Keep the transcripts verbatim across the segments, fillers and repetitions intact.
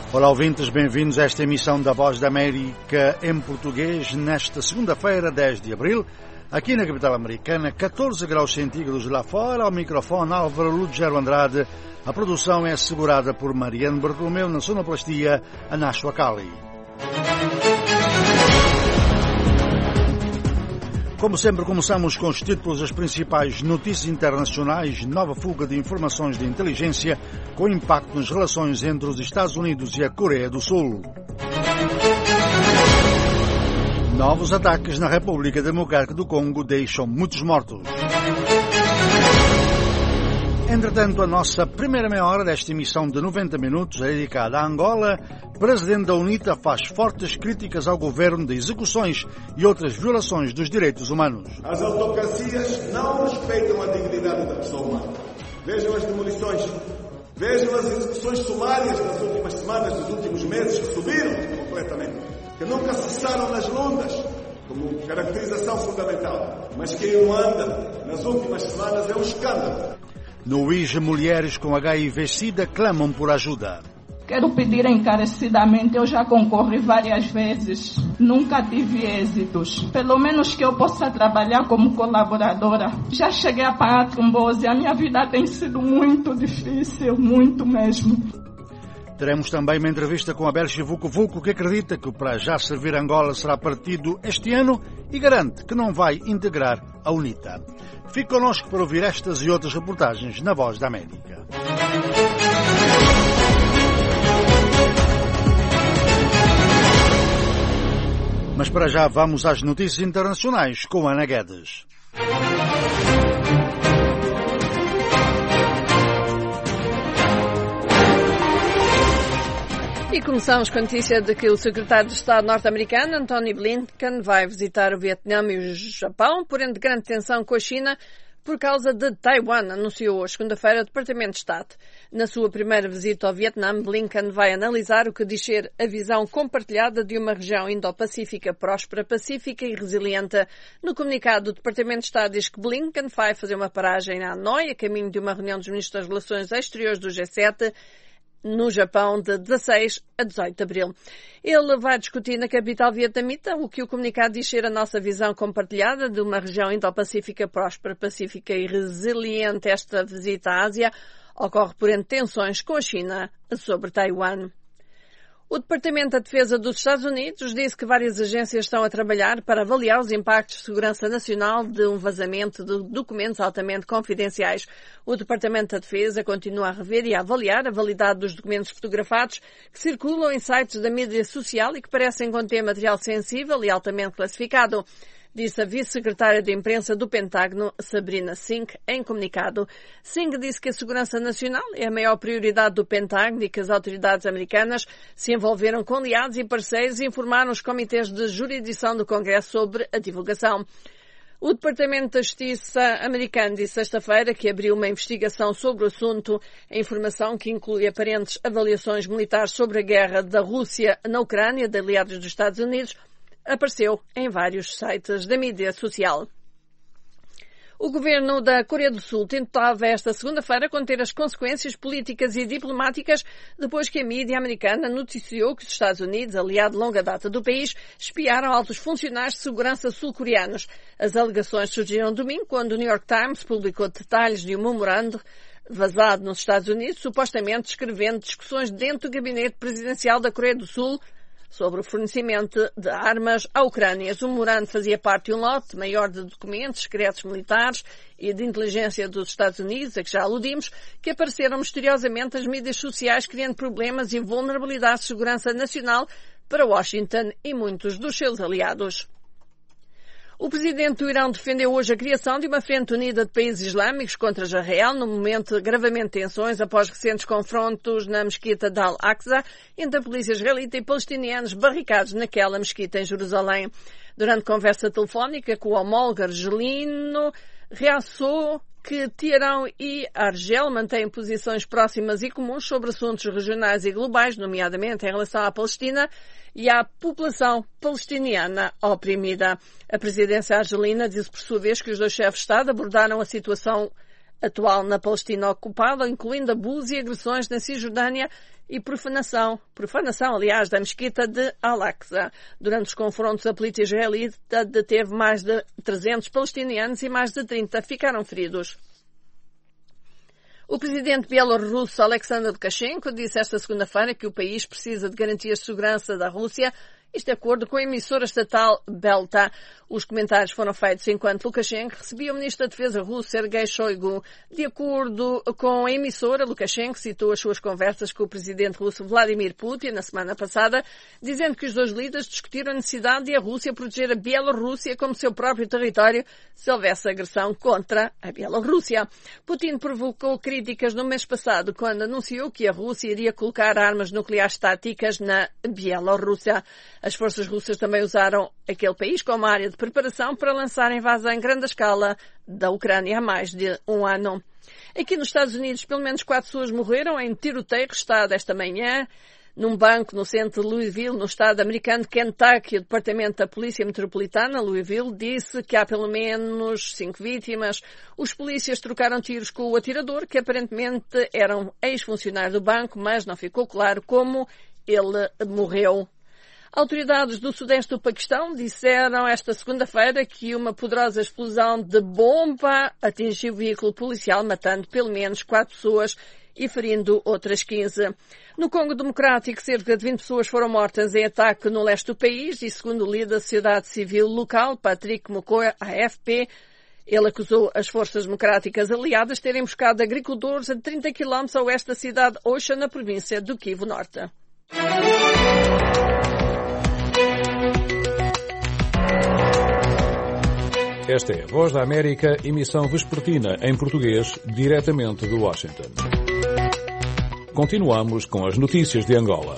Olá ouvintes, bem-vindos a esta emissão da Voz da América em português nesta segunda-feira, dez de abril, aqui na capital americana, catorze graus centígrados lá fora. Ao microfone Álvaro Lugero Andrade. A produção é assegurada por Mariano Bartolomeu, na sonoplastia Anasho Akali. Como sempre, começamos com os títulos das principais notícias internacionais. Nova fuga de informações de inteligência com impacto nas relações entre os Estados Unidos e a Coreia do Sul. Novos ataques na República Democrática do Congo deixam muitos mortos. Entretanto, a nossa primeira meia hora desta emissão de noventa minutos é dedicada a Angola. O presidente da UNITA faz fortes críticas ao governo de execuções e outras violações dos direitos humanos. As autocracias não respeitam a dignidade da pessoa humana. Vejam as demolições, vejam as execuções sumárias das últimas semanas, dos últimos meses, que subiram completamente, que nunca cessaram nas lutas, como caracterização fundamental, mas que em Luanda, nas últimas semanas, é um escândalo. No U I G, mulheres com H I V-Sida clamam por ajuda. Quero pedir encarecidamente, eu já concorri várias vezes, nunca tive êxitos. Pelo menos que eu possa trabalhar como colaboradora. Já cheguei a pagar trombose, a minha vida tem sido muito difícil, muito mesmo. Teremos também uma entrevista com Abel Chivuco Vuco, que acredita que o Para Já Servir Angola será partido este ano e garante que não vai integrar a UNITA. Fique connosco para ouvir estas e outras reportagens na Voz da América. Mas para já vamos às notícias internacionais com Ana Guedes. E começamos com a notícia de que o secretário de Estado norte-americano, Antony Blinken, vai visitar o Vietnã e o Japão, porém de grande tensão com a China, por causa de Taiwan, anunciou hoje, segunda-feira, o Departamento de Estado. Na sua primeira visita ao Vietnã, Blinken vai analisar o que diz ser a visão compartilhada de uma região Indo-Pacífica próspera, pacífica e resiliente. No comunicado, do Departamento de Estado diz que Blinken vai fazer uma paragem na Hanoi, a caminho de uma reunião dos ministros das Relações Exteriores do G sete, no Japão, de dezasseis a dezoito de abril. Ele vai discutir na capital vietnamita o que o comunicado diz ser a nossa visão compartilhada de uma região Indo-Pacífica próspera, pacífica e resiliente. Esta visita à Ásia ocorre por entre tensões com a China sobre Taiwan. O Departamento da Defesa dos Estados Unidos disse que várias agências estão a trabalhar para avaliar os impactos de segurança nacional de um vazamento de documentos altamente confidenciais. O Departamento da Defesa continua a rever e a avaliar a validade dos documentos fotografados que circulam em sites da mídia social e que parecem conter material sensível e altamente classificado, disse a vice-secretária de imprensa do Pentágono, Sabrina Singh, em comunicado. Singh disse que a segurança nacional é a maior prioridade do Pentágono e que as autoridades americanas se envolveram com aliados e parceiros e informaram os comitês de jurisdição do Congresso sobre a divulgação. O Departamento da Justiça americano disse sexta-feira que abriu uma investigação sobre o assunto. A informação, que inclui aparentes avaliações militares sobre a guerra da Rússia na Ucrânia, de aliados dos Estados Unidos, apareceu em vários sites da mídia social. O governo da Coreia do Sul tentava esta segunda-feira conter as consequências políticas e diplomáticas depois que a mídia americana noticiou que os Estados Unidos, aliado de longa data do país, espiaram altos funcionários de segurança sul-coreanos. As alegações surgiram domingo quando o New York Times publicou detalhes de um memorando vazado nos Estados Unidos, supostamente descrevendo discussões dentro do gabinete presidencial da Coreia do Sul sobre o fornecimento de armas à Ucrânia. O memorando fazia parte de um lote maior de documentos secretos militares e de inteligência dos Estados Unidos, a que já aludimos, que apareceram misteriosamente nas mídias sociais, criando problemas e vulnerabilidades de segurança nacional para Washington e muitos dos seus aliados. O presidente do Irão defendeu hoje a criação de uma frente unida de países islâmicos contra Israel, no momento de gravamento de tensões após recentes confrontos na mesquita de Al-Aqsa entre a polícia israelita e palestinianos barricados naquela mesquita em Jerusalém. Durante conversa telefónica com o homólogo argelino, realçou que Teherão e Argel mantêm posições próximas e comuns sobre assuntos regionais e globais, nomeadamente em relação à Palestina e à população palestiniana oprimida. A presidência argelina disse por sua vez que os dois chefes de Estado abordaram a situação atual na Palestina ocupada, incluindo abusos e agressões na Cisjordânia e profanação, profanação, aliás, da mesquita de Al-Aqsa. Durante os confrontos, a polícia israelita deteve mais de trezentos palestinianos e mais de trinta ficaram feridos. O presidente bielorrusso Alexander Lukashenko disse esta segunda-feira que o país precisa de garantias de segurança da Rússia, isto de acordo com a emissora estatal Belta. Os comentários foram feitos enquanto Lukashenko recebia o ministro da Defesa russo Sergei Shoigu. De acordo com a emissora, Lukashenko citou as suas conversas com o presidente russo Vladimir Putin na semana passada, dizendo que os dois líderes discutiram a necessidade de a Rússia proteger a Bielorrússia como seu próprio território se houvesse agressão contra a Bielorrússia. Putin provocou críticas no mês passado quando anunciou que a Rússia iria colocar armas nucleares táticas na Bielorrússia. As forças russas também usaram aquele país como área de preparação para lançar a invasão em grande escala da Ucrânia há mais de um ano. Aqui nos Estados Unidos, pelo menos quatro pessoas morreram em tiroteio registrado esta manhã num banco no centro de Louisville, no estado americano de Kentucky. O Departamento da Polícia Metropolitana, Louisville, disse que há pelo menos cinco vítimas. Os polícias trocaram tiros com o atirador, que aparentemente era um ex-funcionário do banco, mas não ficou claro como ele morreu. Autoridades do sudeste do Paquistão disseram esta segunda-feira que uma poderosa explosão de bomba atingiu o veículo policial, matando pelo menos quatro pessoas e ferindo outras quinze. No Congo Democrático, cerca de vinte pessoas foram mortas em ataque no leste do país e, segundo o líder da sociedade civil local, Patrick Mukoya, A F P, ele acusou as forças democráticas aliadas de terem buscado agricultores a trinta quilómetros a oeste da cidade de Ocha, na província do Kivu Norte. Esta é a Voz da América, emissão vespertina em português, diretamente de Washington. Continuamos com as notícias de Angola.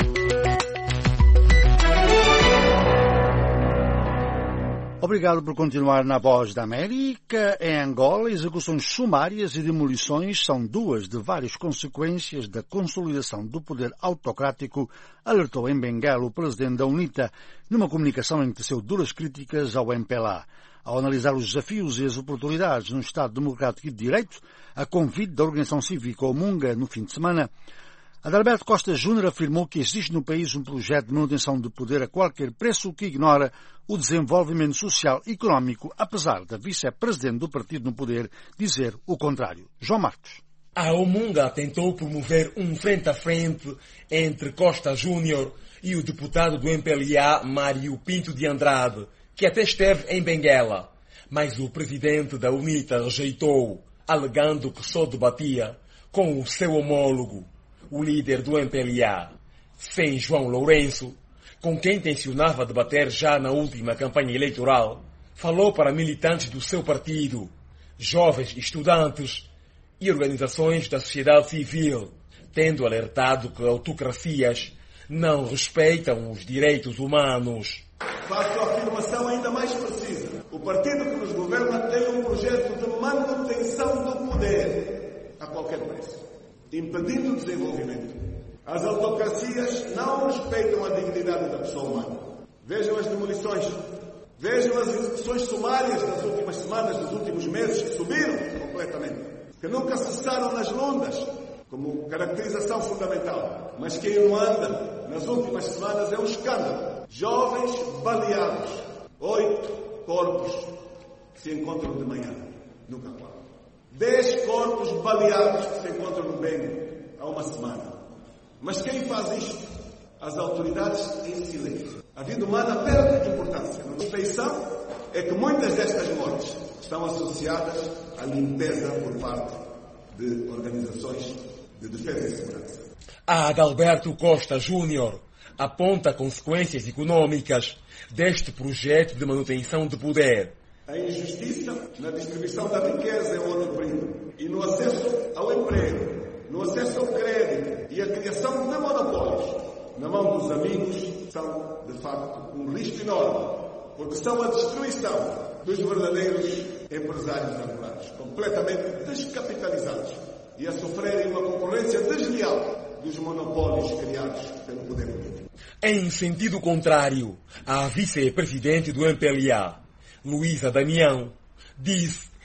Obrigado por continuar na Voz da América. Em Angola, execuções sumárias e demolições são duas de várias consequências da consolidação do poder autocrático, alertou em Benguela o presidente da UNITA, numa comunicação em que teceu duras críticas ao M P L A. Ao analisar os desafios e as oportunidades no Estado Democrático e de Direito, a convite da organização cívica Omunga no fim de semana, Adalberto Costa Júnior afirmou que existe no país um projeto de manutenção de poder a qualquer preço que ignora o desenvolvimento social e económico, apesar da vice-presidente do partido no poder dizer o contrário. João Marcos. A Omunga tentou promover um frente a frente entre Costa Júnior e o deputado do M P L A, Mário Pinto de Andrade, que até esteve em Benguela, mas o presidente da UNITA rejeitou, alegando que só debatia com o seu homólogo, o líder do M P L A, sem João Lourenço, com quem tencionava debater já na última campanha eleitoral, falou para militantes do seu partido, jovens estudantes e organizações da sociedade civil, tendo alertado que autocracias não respeitam os direitos humanos. Faço a afirmação ainda mais precisa. O partido que nos governa tem um projeto de manutenção do poder a qualquer preço, impedindo o desenvolvimento. As autocracias não respeitam a dignidade da pessoa humana. Vejam as demolições, vejam as execuções sumárias das últimas semanas, dos últimos meses, que subiram completamente, que nunca cessaram nas lundas, como caracterização fundamental. Mas quem não anda nas últimas semanas é um escândalo. Jovens baleados, oito corpos que se encontram de manhã no Cacoal. Dez corpos baleados que se encontram no Bengo há uma semana. Mas quem faz isto? As autoridades em silêncio. A vida humana perde importância. A suspeição é que muitas destas mortes estão associadas à limpeza por parte de organizações de defesa e segurança. A Adalberto Costa Júnior aponta consequências econômicas deste projeto de manutenção de poder. A injustiça na distribuição da riqueza é outro perigo. E no acesso ao emprego, no acesso ao crédito e a criação de monopólios na mão dos amigos são, de facto, um risco enorme, porque são a destruição dos verdadeiros empresários angolanos, completamente descapitalizados e a sofrerem uma concorrência desleal dos monopólios criados pelo poder político. Em sentido contrário, a vice-presidente do M P L A, Luísa Damião, disse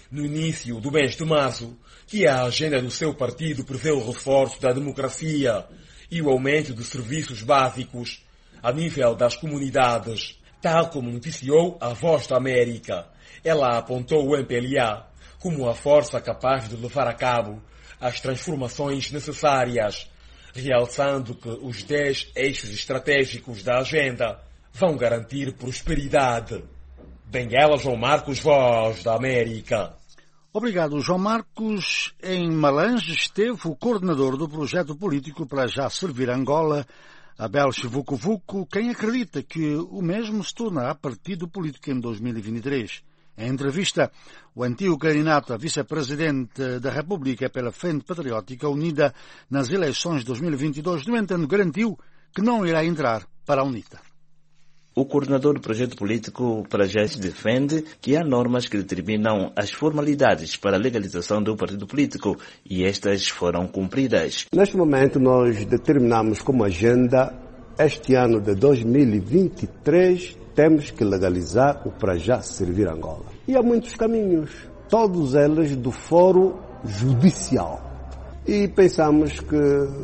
no início do mês de março, que a agenda do seu partido prevê o reforço da democracia e o aumento dos serviços básicos a nível das comunidades. Tal como noticiou a Voz da América, ela apontou o M P L A como a força capaz de levar a cabo as transformações necessárias, realçando que os dez eixos estratégicos da agenda vão garantir prosperidade. Benguela, João Marcos, Voz da América. Obrigado, João Marcos. Em Malange esteve o coordenador do projeto político para já servir Angola, Abel Chivuco-Vuco, quem acredita que o mesmo se tornará partido político em dois mil e vinte e três. Em entrevista, o antigo candidato a vice-presidente da República pela Frente Patriótica Unida nas eleições de dois mil e vinte e dois, no entanto, garantiu que não irá entrar para a UNITA. O coordenador do projeto político para já defende que há normas que determinam as formalidades para a legalização do partido político e estas foram cumpridas. Neste momento nós determinamos como agenda este ano de dois mil e vinte e três temos que legalizar o para já servir Angola. E há muitos caminhos, todos eles do foro judicial. E pensamos que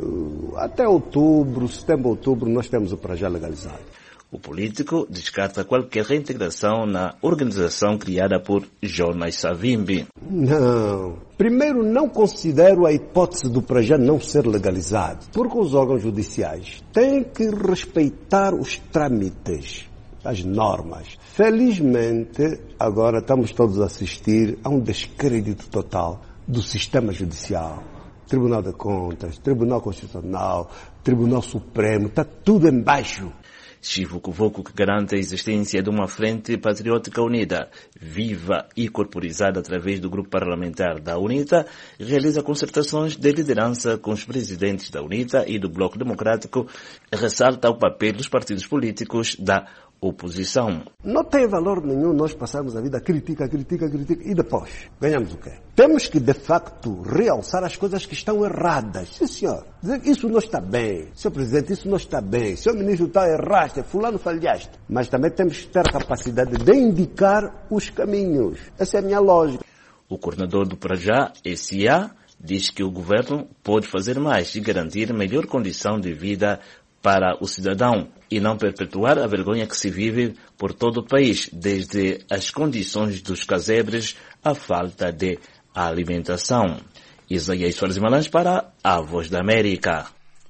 até outubro, setembro, outubro, nós temos o para já legalizado. O político descarta qualquer reintegração na organização criada por Jonas Savimbi. Não. Primeiro, não considero a hipótese do para já não ser legalizado, porque os órgãos judiciais têm que respeitar os trâmites, as normas. Felizmente, agora estamos todos a assistir a um descrédito total do sistema judicial. Tribunal de Contas, Tribunal Constitucional, Tribunal Supremo, está tudo embaixo. Chivuco-Vuco, que garante a existência de uma frente patriótica unida, viva e corporizada através do grupo parlamentar da UNITA, realiza concertações de liderança com os presidentes da UNITA e do Bloco Democrático, ressalta o papel dos partidos políticos da oposição. Não tem valor nenhum nós passarmos a vida critica, critica, critica e depois ganhamos o quê? Temos que, de facto, realçar as coisas que estão erradas. Sim, senhor. Dizer que isso não está bem. Senhor Presidente, isso não está bem. Senhor Ministro, está erraste. Fulano falhaste. Mas também temos que ter a capacidade de indicar os caminhos. Essa é a minha lógica. O coordenador do Prajá, S A, diz que o governo pode fazer mais e garantir melhor condição de vida para o cidadão e não perpetuar a vergonha que se vive por todo o país, desde as condições dos casebres à falta de alimentação. Isaías Soares Malange para a Voz da América.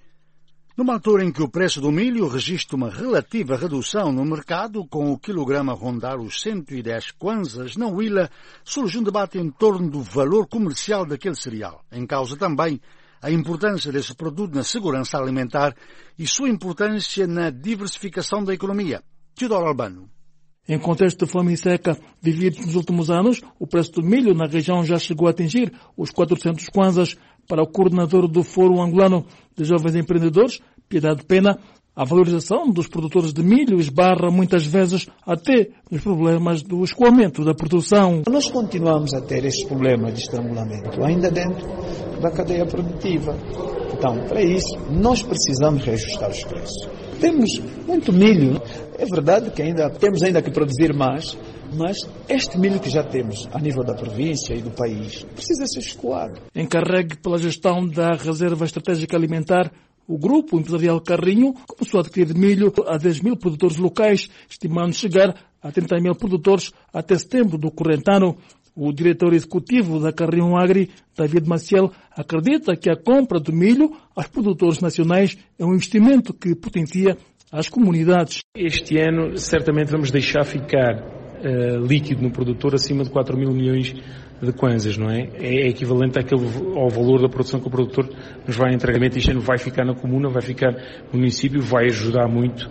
Numa altura em que o preço do milho registra uma relativa redução no mercado, com o quilograma a rondar os cento e dez kwanzas, na Huila surge um debate em torno do valor comercial daquele cereal. Em causa também a importância desse produto na segurança alimentar e sua importância na diversificação da economia. Teodoro Albano. Em contexto de fome e seca vivido nos últimos anos, o preço do milho na região já chegou a atingir os quatrocentos kwanzas. Para o coordenador do Fórum Angolano de Jovens Empreendedores, Piedade Pena, a valorização dos produtores de milho esbarra muitas vezes até nos problemas do escoamento da produção. Nós continuamos a ter esse problema de estrangulamento ainda dentro da cadeia produtiva. Então, para isso, nós precisamos reajustar os preços. Temos muito milho. É verdade que ainda temos ainda que produzir mais, mas este milho que já temos a nível da província e do país precisa ser escoado. Encarregue pela gestão da Reserva Estratégica Alimentar, o Grupo Empresarial Carrinho começou a adquirir milho a dez mil produtores locais, estimando chegar a trinta mil produtores até setembro do corrente ano. O diretor executivo da Carrinho Agri, David Maciel, acredita que a compra do milho aos produtores nacionais é um investimento que potencia as comunidades. Este ano, certamente, vamos deixar ficar uh, líquido no produtor acima de quatro mil milhões de kwanzas, não é? É equivalente àquele, ao valor da produção que o produtor nos vai entregar. Este ano vai ficar na comuna, vai ficar no município, vai ajudar muito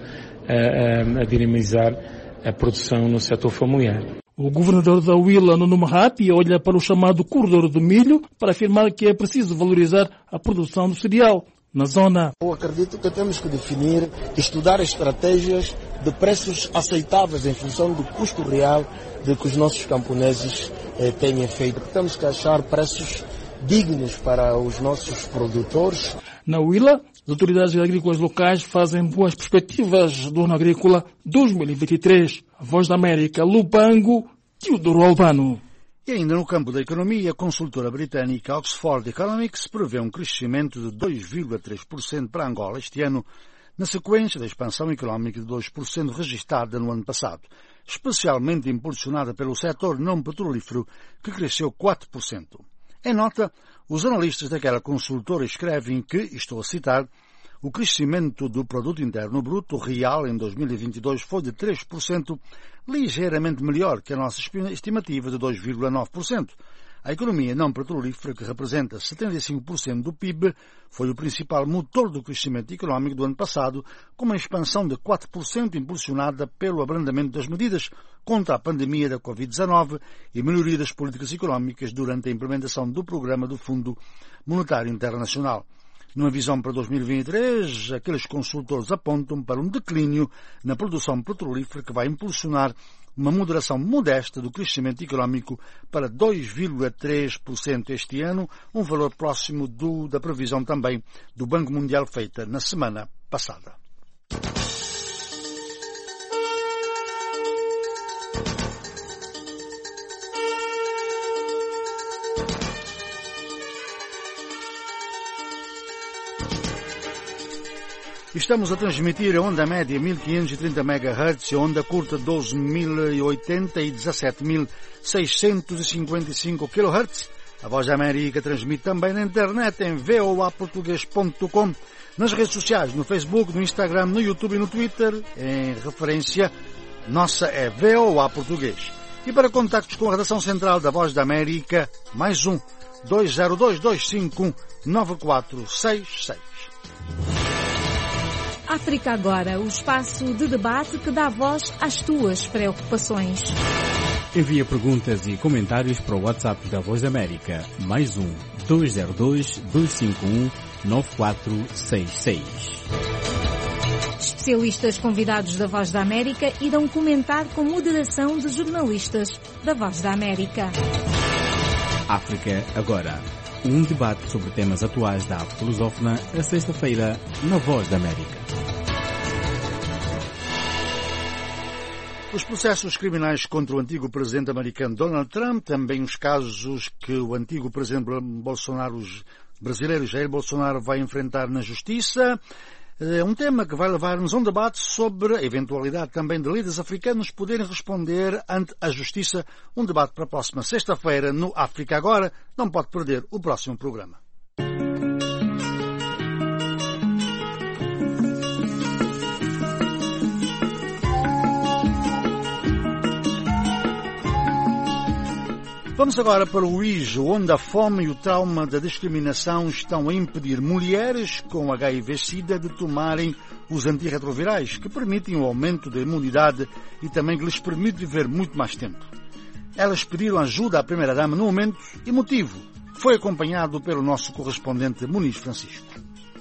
a, a, a dinamizar a produção no setor familiar. O governador da Huila, Nuno Mahapi, olha para o chamado corredor do milho para afirmar que é preciso valorizar a produção do cereal na zona. Eu acredito que temos que definir, estudar estratégias de preços aceitáveis em função do custo real de que os nossos camponeses eh, têm feito. Temos que achar preços dignos para os nossos produtores. Na Huila, as autoridades agrícolas locais fazem boas perspectivas do ano agrícola dois mil e vinte e três. A Voz da América, Lubango, Teodoro Albano. E ainda no campo da economia, a consultora britânica Oxford Economics prevê um crescimento de dois vírgula três por cento para Angola este ano, na sequência da expansão económica de dois por cento registada no ano passado, especialmente impulsionada pelo setor não petrolífero, que cresceu quatro por cento. Em nota, os analistas daquela consultora escrevem que, estou a citar, o crescimento do Produto Interno Bruto real em dois mil e vinte e dois foi de três por cento, ligeiramente melhor que a nossa estimativa de dois vírgula nove por cento. A economia não petrolífera, que representa setenta e cinco por cento do P I B, foi o principal motor do crescimento económico do ano passado, com uma expansão de quatro por cento impulsionada pelo abrandamento das medidas contra a pandemia da covid dezenove e melhoria das políticas económicas durante a implementação do programa do Fundo Monetário Internacional. Numa visão para dois mil e vinte e três, aqueles consultores apontam para um declínio na produção petrolífera que vai impulsionar uma moderação modesta do crescimento económico para dois vírgula três por cento este ano, um valor próximo do, da previsão também do Banco Mundial feita na semana passada. Estamos a transmitir a onda média mil quinhentos e trinta megahertz e a onda curta doze mil e oitenta e dezassete mil seiscentos e cinquenta e cinco kilohertz. A Voz da América transmite também na internet em v o a português ponto com, nas redes sociais, no Facebook, no Instagram, no YouTube e no Twitter. Em referência, nossa é V O A Português. E para contactos com a redação central da Voz da América, mais um, dois zero dois, dois cinco um, nove quatro seis seis. África Agora, o espaço de debate que dá voz às tuas preocupações. Envia perguntas e comentários para o WhatsApp da Voz da América, mais um, dois zero dois, dois cinco um, nove quatro seis seis. Especialistas convidados da Voz da América irão comentar com moderação de jornalistas da Voz da América. África Agora. Um debate sobre temas atuais da arte lusófona, a sexta-feira, na Voz da América. Os processos criminais contra o antigo presidente americano Donald Trump, também os casos que o antigo presidente Bolsonaro, brasileiro Jair Bolsonaro, vai enfrentar na Justiça. É um tema que vai levar-nos a um debate sobre a eventualidade também de líderes africanos poderem responder ante a Justiça. Um debate para a próxima sexta-feira no África Agora. Não pode perder o próximo programa. Vamos agora para o I J, onde a fome e o trauma da discriminação estão a impedir mulheres com H I V-Sida de tomarem os antirretrovirais, que permitem o aumento da imunidade e também que lhes permite viver muito mais tempo. Elas pediram ajuda à primeira-dama no momento e motivo foi acompanhado pelo nosso correspondente Muniz Francisco.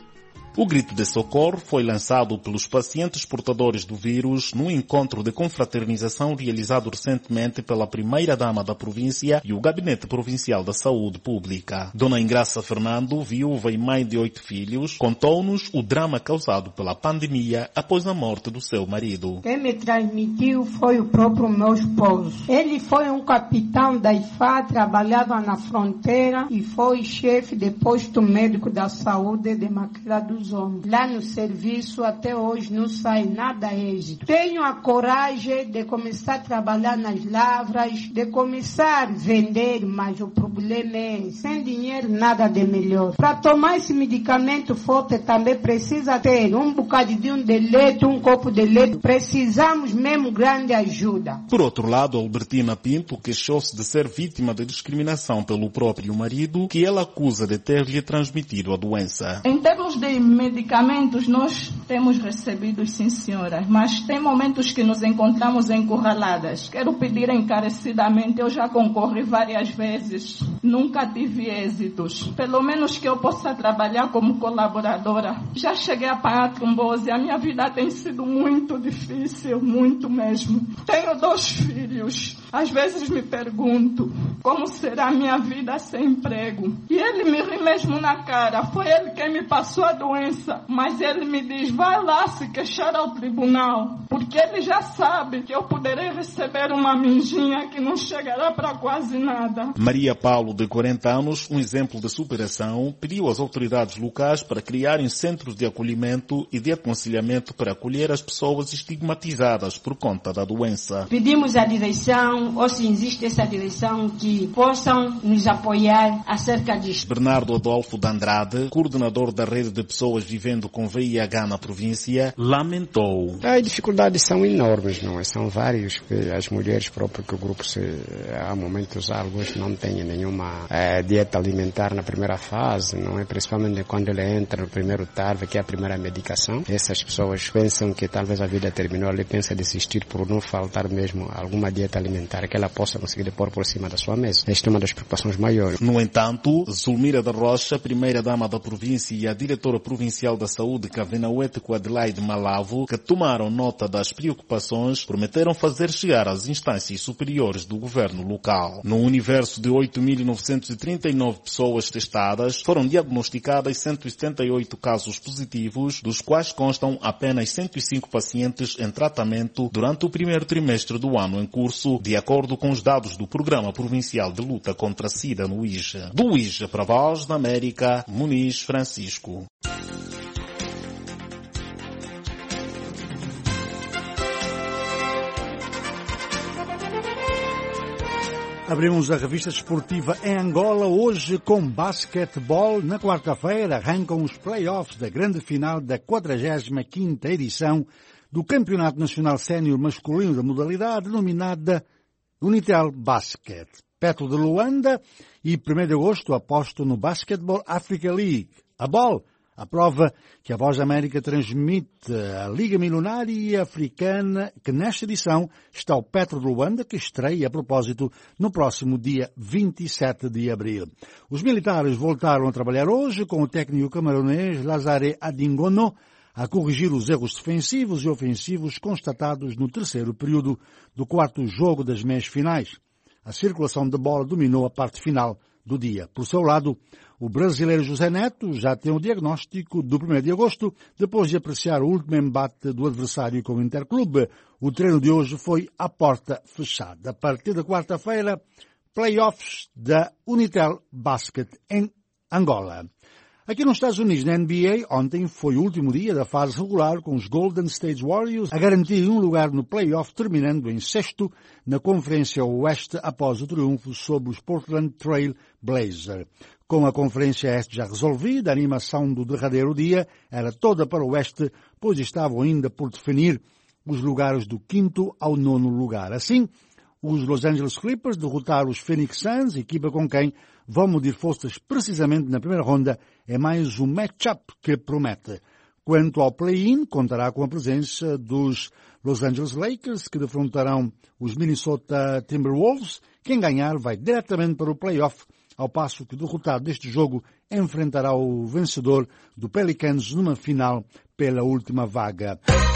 O grito de socorro foi lançado pelos pacientes portadores do vírus num encontro de confraternização realizado recentemente pela primeira-dama da província e o Gabinete Provincial da Saúde Pública. Dona Ingraça Fernando, viúva e mãe de oito filhos, contou-nos o drama causado pela pandemia após a morte do seu marido. Quem me transmitiu foi o próprio meu esposo. Ele foi um capitão da I F A, trabalhava na fronteira e foi chefe de posto médico da saúde de Maquila dos Homens. Lá no serviço até hoje não sai nada êxito. Tenho a coragem de começar a trabalhar nas lavras, de começar a vender, mas o problema é sem dinheiro nada de melhor. Para tomar esse medicamento forte também precisa ter um bocadinho de leite, um copo de leite. Precisamos mesmo grande ajuda. Por outro lado, Albertina Pinto queixou-se de ser vítima de discriminação pelo próprio marido, que ela acusa de ter-lhe transmitido a doença. Em termos de medicamentos, nós temos recebido, sim senhora, mas tem momentos que nos encontramos encurraladas. Quero pedir encarecidamente, eu já concorri várias vezes, nunca tive êxitos. Pelo menos que eu possa trabalhar como colaboradora. Já cheguei a apanhar trombose, a minha vida tem sido muito difícil, muito mesmo. Tenho dois filhos, às vezes me pergunto como será a minha vida sem emprego. E ele me ri mesmo na cara, foi ele quem me passou a doença, mas ele me diz, vai lá se queixar ao tribunal, porque ele já sabe que eu poderei receber uma minjinha que não chegará para quase nada. Maria Paulo, de quarenta anos, um exemplo de superação, pediu às autoridades locais para criarem centros de acolhimento e de aconselhamento para acolher as pessoas estigmatizadas por conta da doença. Pedimos à direção, ou se existe essa direção, que possam nos apoiar acerca disto. Bernardo Adolfo de Andrade, coordenador da rede de pessoas vivendo com V I H na província, lamentou. As dificuldades são enormes, não é? São várias. As mulheres próprias que o grupo se, há momentos alguns não têm nenhuma é, dieta alimentar na primeira fase, não é? Principalmente quando ele entra no primeiro tarde, que é a primeira medicação. Essas pessoas pensam que talvez a vida terminou, ele pensa desistir por não faltar mesmo alguma dieta alimentar que ela possa conseguir pôr por cima da sua mesa. Esta é uma das preocupações maiores. No entanto, Zulmira da Rocha, primeira-dama da província e a diretora provincial da saúde, Kavenauete Adelaide Malavo, que tomaram nota das preocupações, prometeram fazer chegar às instâncias superiores do governo local. No universo de oito mil novecentos e trinta e nove pessoas testadas, foram diagnosticadas cento e setenta e oito casos positivos, dos quais constam apenas cento e cinco pacientes em tratamento durante o primeiro trimestre do ano em curso, de acordo com os dados do Programa Provincial de Luta contra a SIDA no I J A. Do I J A para a Voz da América, Muniz Francisco. Abrimos a revista desportiva em Angola hoje com basquetebol. Na quarta-feira arrancam os play-offs da grande final da quadragésima quinta edição do Campeonato Nacional Sénior Masculino da modalidade, denominada Unitel Basket. Petro de Luanda e primeiro de agosto aposto no Basketball Africa League. A B O L, a prova que a Voz da América transmite a Liga Milionária Africana, que nesta edição está o Petro de Luanda, que estreia a propósito no próximo dia vinte e sete de abril. Os militares voltaram a trabalhar hoje com o técnico camaronês Lazare Adingono a corrigir os erros defensivos e ofensivos constatados no terceiro período do quarto jogo das meias finais. A circulação de bola dominou a parte final do dia. Por seu lado, o brasileiro José Neto já tem o diagnóstico do primeiro de agosto, depois de apreciar o último embate do adversário com o Interclube. O treino de hoje foi à porta fechada. A partir da quarta-feira, playoffs da Unitel Basket em Angola. Aqui nos Estados Unidos, na N B A, ontem foi o último dia da fase regular, com os Golden State Warriors a garantirem um lugar no playoff, terminando em sexto na Conferência Oeste após o triunfo sobre os Portland Trail Blazers. Com a Conferência Este já resolvida, a animação do derradeiro dia era toda para o Oeste, pois estavam ainda por definir os lugares do quinto ao nono lugar. Assim, os Los Angeles Clippers derrotaram os Phoenix Suns, equipa com quem vão medir forças precisamente na primeira ronda. É mais um match-up que promete. Quanto ao play-in, contará com a presença dos Los Angeles Lakers, que defrontarão os Minnesota Timberwolves. Quem ganhar vai diretamente para o play-off, ao passo que o derrotado deste jogo enfrentará o vencedor do Pelicans numa final pela última vaga.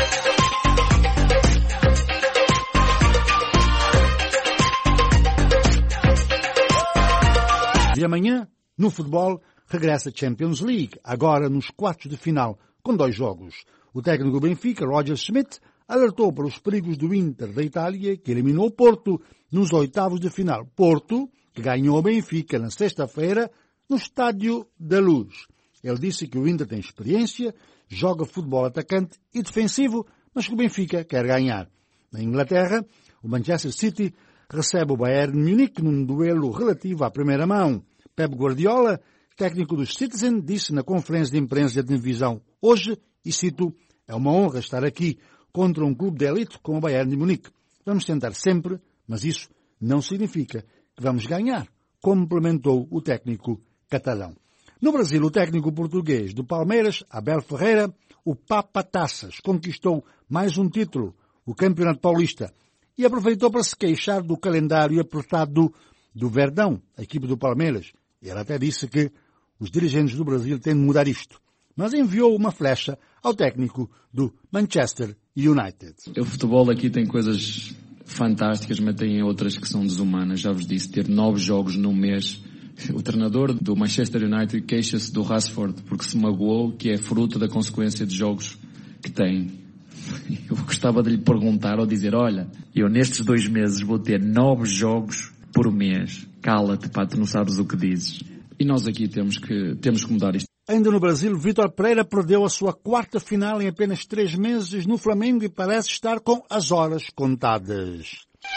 E amanhã, no futebol, regressa a Champions League, agora nos quartos de final, com dois jogos. O técnico do Benfica, Roger Schmidt, alertou para os perigos do Inter da Itália, que eliminou o Porto nos oitavos de final. Porto, que ganhou o Benfica na sexta-feira, no Estádio da Luz. Ele disse que o Inter tem experiência, joga futebol atacante e defensivo, mas que o Benfica quer ganhar. Na Inglaterra, o Manchester City recebe o Bayern de Munique num duelo relativo à primeira mão. Pep Guardiola, técnico dos Citizen, disse na conferência de imprensa da televisão hoje, e cito, é uma honra estar aqui contra um clube de elite como o Bayern de Munique. Vamos tentar sempre, mas isso não significa que vamos ganhar, complementou o técnico catalão. No Brasil, o técnico português do Palmeiras, Abel Ferreira, o Papa Taças, conquistou mais um título, o Campeonato Paulista, e aproveitou para se queixar do calendário apertado do Verdão, a equipe do Palmeiras. Ele até disse que os dirigentes do Brasil têm de mudar isto, mas enviou uma flecha ao técnico do Manchester United. O futebol aqui tem coisas fantásticas, mas tem outras que são desumanas. Já vos disse, ter nove jogos num mês. O treinador do Manchester United queixa-se do Rashford porque se magoou, que é fruto da consequência de jogos que tem. Eu gostava de lhe perguntar ou dizer, olha, eu nestes dois meses vou ter nove jogos por mês. Cala-te, pá, tu não sabes o que dizes. E nós aqui temos que, temos que mudar isto. Ainda no Brasil, Vítor Pereira perdeu a sua quarta final em apenas três meses no Flamengo e parece estar com as horas contadas.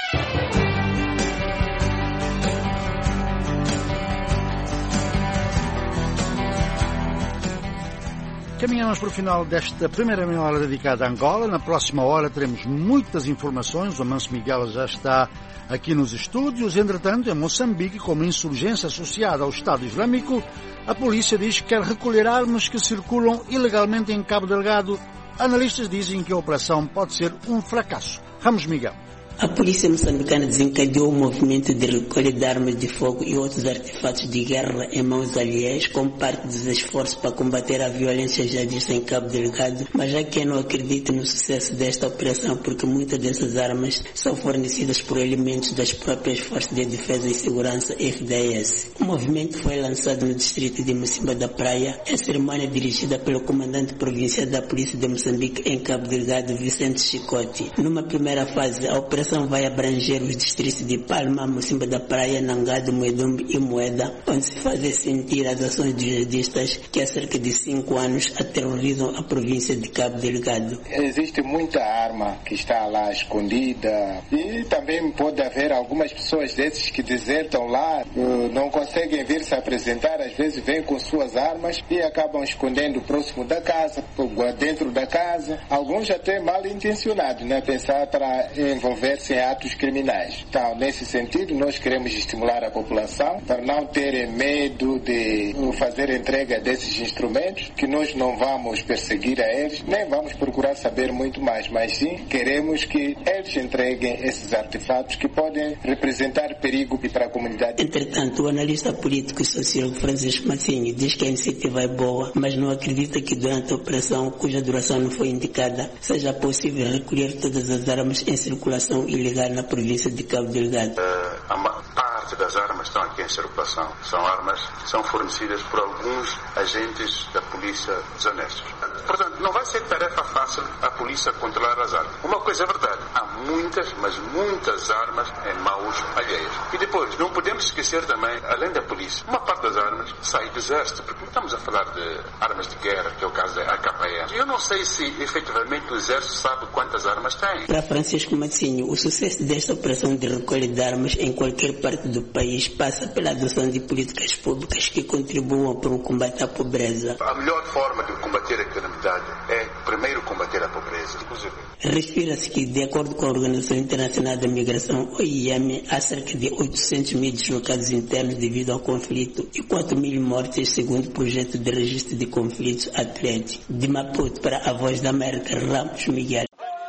Caminhamos para o final desta primeira meia hora dedicada a Angola. Na próxima hora teremos muitas informações. O Amancio Miguel já está aqui nos estúdios. Entretanto, em Moçambique, com uma insurgência associada ao Estado Islâmico, a polícia diz que quer recolher armas que circulam ilegalmente em Cabo Delgado. Analistas dizem que a operação pode ser um fracasso. Ramos Miguel. A polícia moçambicana desencadeou o movimento de recolha de armas de fogo e outros artefatos de guerra em mãos alheias como parte dos esforços para combater a violência jihadista em Cabo Delgado, mas há quem não acredita no sucesso desta operação porque muitas dessas armas são fornecidas por elementos das próprias Forças de Defesa e Segurança F D S. O movimento foi lançado no distrito de Mocimba da Praia em cerimônia dirigida pelo comandante provincial da Polícia de Moçambique em Cabo Delgado, Vicente Chicote. Numa primeira fase, a operação vai abranger os distritos de Palma, Mocimba da Praia, Nangado, Moedumbe e Moeda, onde se fazem sentir as ações dos jihadistas que há cerca de cinco anos aterrorizam a província de Cabo Delgado. Existe muita arma que está lá escondida e também pode haver algumas pessoas desses que desertam lá, não conseguem vir se apresentar, às vezes vêm com suas armas e acabam escondendo próximo da casa, dentro da casa. Alguns até mal intencionados, né? Pensar para envolver em atos criminais. Então, nesse sentido, nós queremos estimular a população para não terem medo de fazer entrega desses instrumentos, que nós não vamos perseguir a eles, nem vamos procurar saber muito mais, mas sim queremos que eles entreguem esses artefatos que podem representar perigo para a comunidade. Entretanto, o analista político e sociólogo Francisco Massinho diz que a iniciativa é boa, mas não acredita que durante a operação, cuja duração não foi indicada, seja possível recolher todas as armas em circulação ilegal na província de Cabo Delgado. Uh, a parte das armas estão aqui em circulação. São armas que são fornecidas por alguns agentes da polícia desonestos. Portanto, não vai ser tarefa fácil a polícia controlar as armas. Uma coisa é verdade, há muitas, mas muitas armas em mãos alheias. E depois, não podemos esquecer também, além da polícia, uma parte das armas sai do exército, porque não estamos a falar de armas de guerra, que é o caso da A K P M. Eu não sei se efetivamente o exército sabe quantas armas tem. Para Francisco Massinho, o sucesso desta operação de recolha de armas em qualquer parte do país passa pela adoção de políticas públicas que contribuam para o combate à pobreza. A melhor forma de combater a criminalidade é primeiro combater a pobreza. Respira-se que, de acordo com a Organização Internacional da Migração, O I M, há cerca de oitocentos mil deslocados internos devido ao conflito e quatro mil mortes, segundo o projeto de registro de conflitos A T R E D. De Maputo para a Voz da América, Ramos Miguel.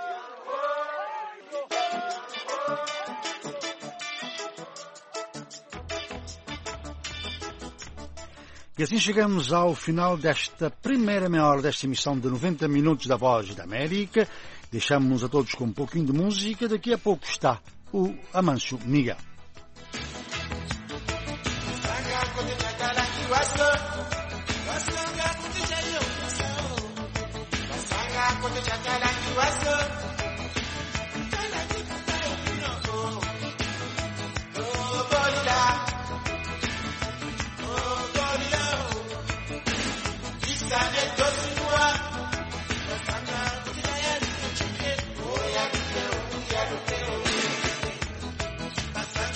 E assim chegamos ao final desta primeira meia hora desta emissão de noventa minutos da Voz da América. Deixamos a todos com um pouquinho de música. Daqui a pouco está o Amancio Miguel. Pasar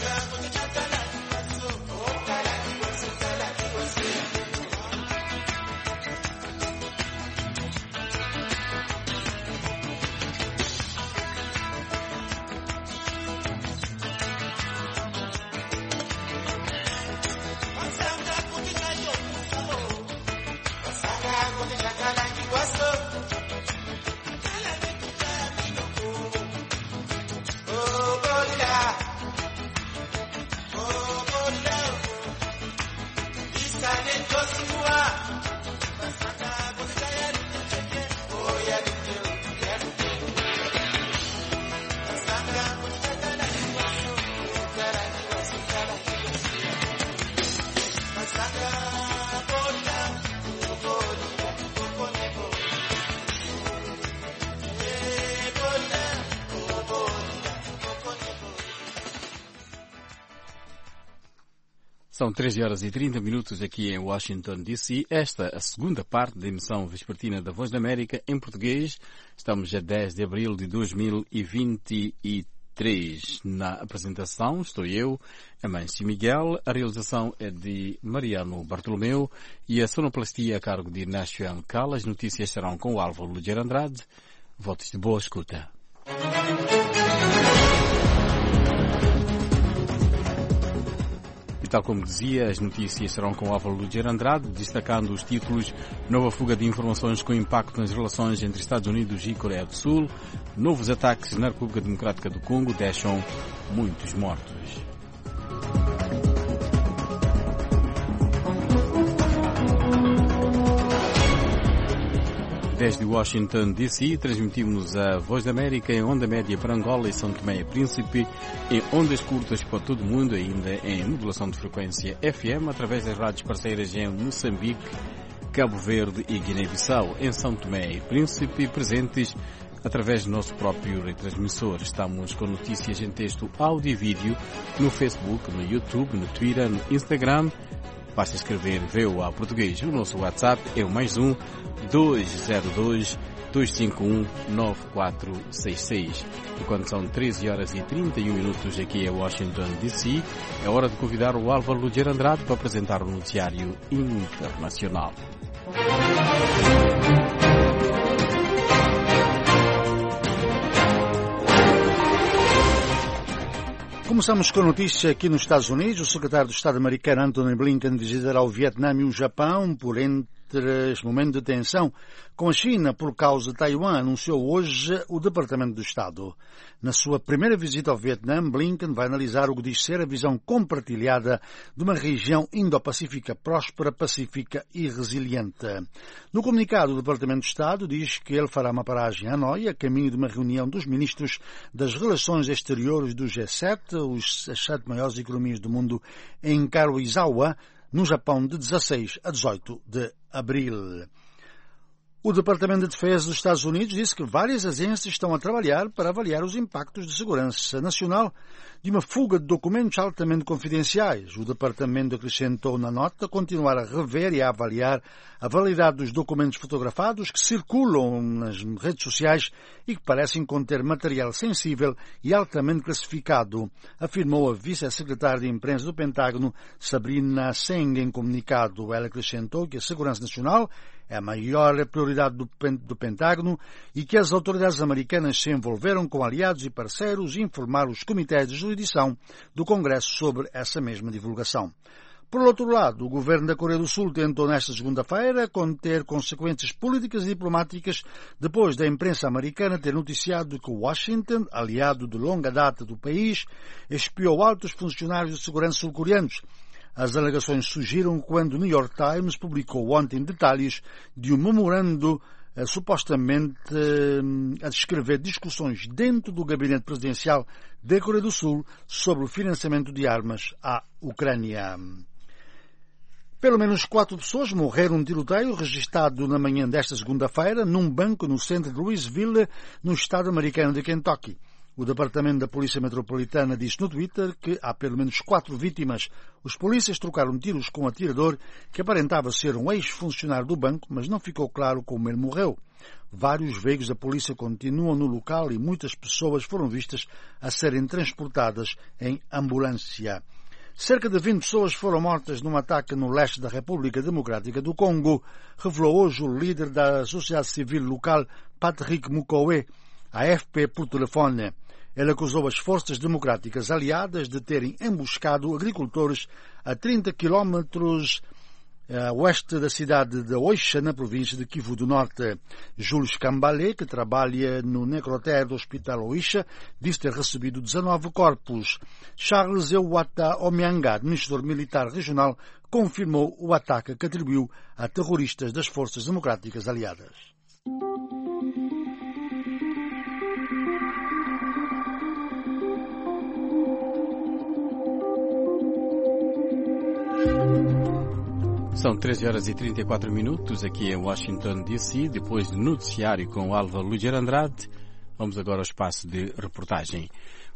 São treze horas e trinta minutos aqui em Washington, D C. Esta é a segunda parte da emissão vespertina da Voz da América em português. Estamos a dez de abril de dois mil e vinte e três. Na apresentação estou eu, Amâncio Miguel. A realização é de Mariano Bartolomeu e a sonoplastia a cargo de Inácio Cal. As notícias serão com o Álvaro Luger Andrade. Votos de boa escuta. Tal como dizia, as notícias serão com o Álvaro Luger Andrade, destacando os títulos: nova fuga de informações com impacto nas relações entre Estados Unidos e Coreia do Sul, novos ataques na República Democrática do Congo deixam muitos mortos. Desde Washington, D C, transmitimos a Voz da América em onda média para Angola e São Tomé e Príncipe, em ondas curtas para todo o mundo, ainda em modulação de frequência F M, através das rádios parceiras em Moçambique, Cabo Verde e Guiné-Bissau, em São Tomé e Príncipe, presentes através do nosso próprio retransmissor. Estamos com notícias em texto, áudio e vídeo no Facebook, no YouTube, no Twitter, no Instagram. Basta escrever V O A Português. O nosso WhatsApp é o mais um dois zero dois, dois cinco um, nove quatro seis seis. E quando são treze horas e trinta e um minutos aqui em Washington, D C, é hora de convidar o Álvaro Luger Andrade para apresentar o noticiário internacional. Começamos com a notícia aqui nos Estados Unidos. O secretário de Estado americano Antony Blinken visitará o Vietnã e o Japão por entre este momento de tensão com a China por causa de Taiwan, anunciou hoje o Departamento do Estado. Na sua primeira visita ao Vietnã, Blinken vai analisar o que diz ser a visão compartilhada de uma região Indo-Pacífica próspera, pacífica e resiliente. No comunicado, o Departamento de Estado diz que ele fará uma paragem a Hanoi, a caminho de uma reunião dos ministros das Relações Exteriores do G sete, os, as sete maiores economias do mundo, em Karuizawa, no Japão, de dezasseis a dezoito de abril. O Departamento de Defesa dos Estados Unidos disse que várias agências estão a trabalhar para avaliar os impactos de segurança nacional de uma fuga de documentos altamente confidenciais. O Departamento acrescentou na nota continuar a rever e a avaliar a validade dos documentos fotografados que circulam nas redes sociais e que parecem conter material sensível e altamente classificado, afirmou a vice-secretária de imprensa do Pentágono, Sabrina Singh, em comunicado. Ela acrescentou que a segurança nacional é a maior prioridade do, do Pentágono e que as autoridades americanas se envolveram com aliados e parceiros e informaram os comitês de jurisdição do Congresso sobre essa mesma divulgação. Por outro lado, o governo da Coreia do Sul tentou nesta segunda-feira conter consequências políticas e diplomáticas depois da imprensa americana ter noticiado que Washington, aliado de longa data do país, espiou altos funcionários de segurança sul-coreanos. As alegações surgiram quando o New York Times publicou ontem detalhes de um memorando eh, supostamente eh, a descrever discussões dentro do gabinete presidencial da Coreia do Sul sobre o financiamento de armas à Ucrânia. Pelo menos quatro pessoas morreram num tiroteio registrado na manhã desta segunda-feira num banco no centro de Louisville, no estado americano de Kentucky. O Departamento da Polícia Metropolitana disse no Twitter que há pelo menos quatro vítimas. Os polícias trocaram tiros com um atirador que aparentava ser um ex-funcionário do banco, mas não ficou claro como ele morreu. Vários veículos da polícia continuam no local e muitas pessoas foram vistas a serem transportadas em ambulância. Cerca de vinte pessoas foram mortas num ataque no leste da República Democrática do Congo, revelou hoje o líder da sociedade civil local, Patrick Mukowe, à A F P por telefone. Ele acusou as forças democráticas aliadas de terem emboscado agricultores a trinta quilómetros a oeste da cidade de Oixa, na província de Kivu do Norte. Jules Cambale, que trabalha no necrotério do Hospital Oixa, disse ter recebido dezanove corpos. Charles Euata Omianga, administrador militar regional, confirmou o ataque que atribuiu a terroristas das forças democráticas aliadas. São treze horas e trinta e quatro minutos aqui em Washington, D C. Depois do noticiário com o Álvaro Luger Andrade, vamos agora ao espaço de reportagem.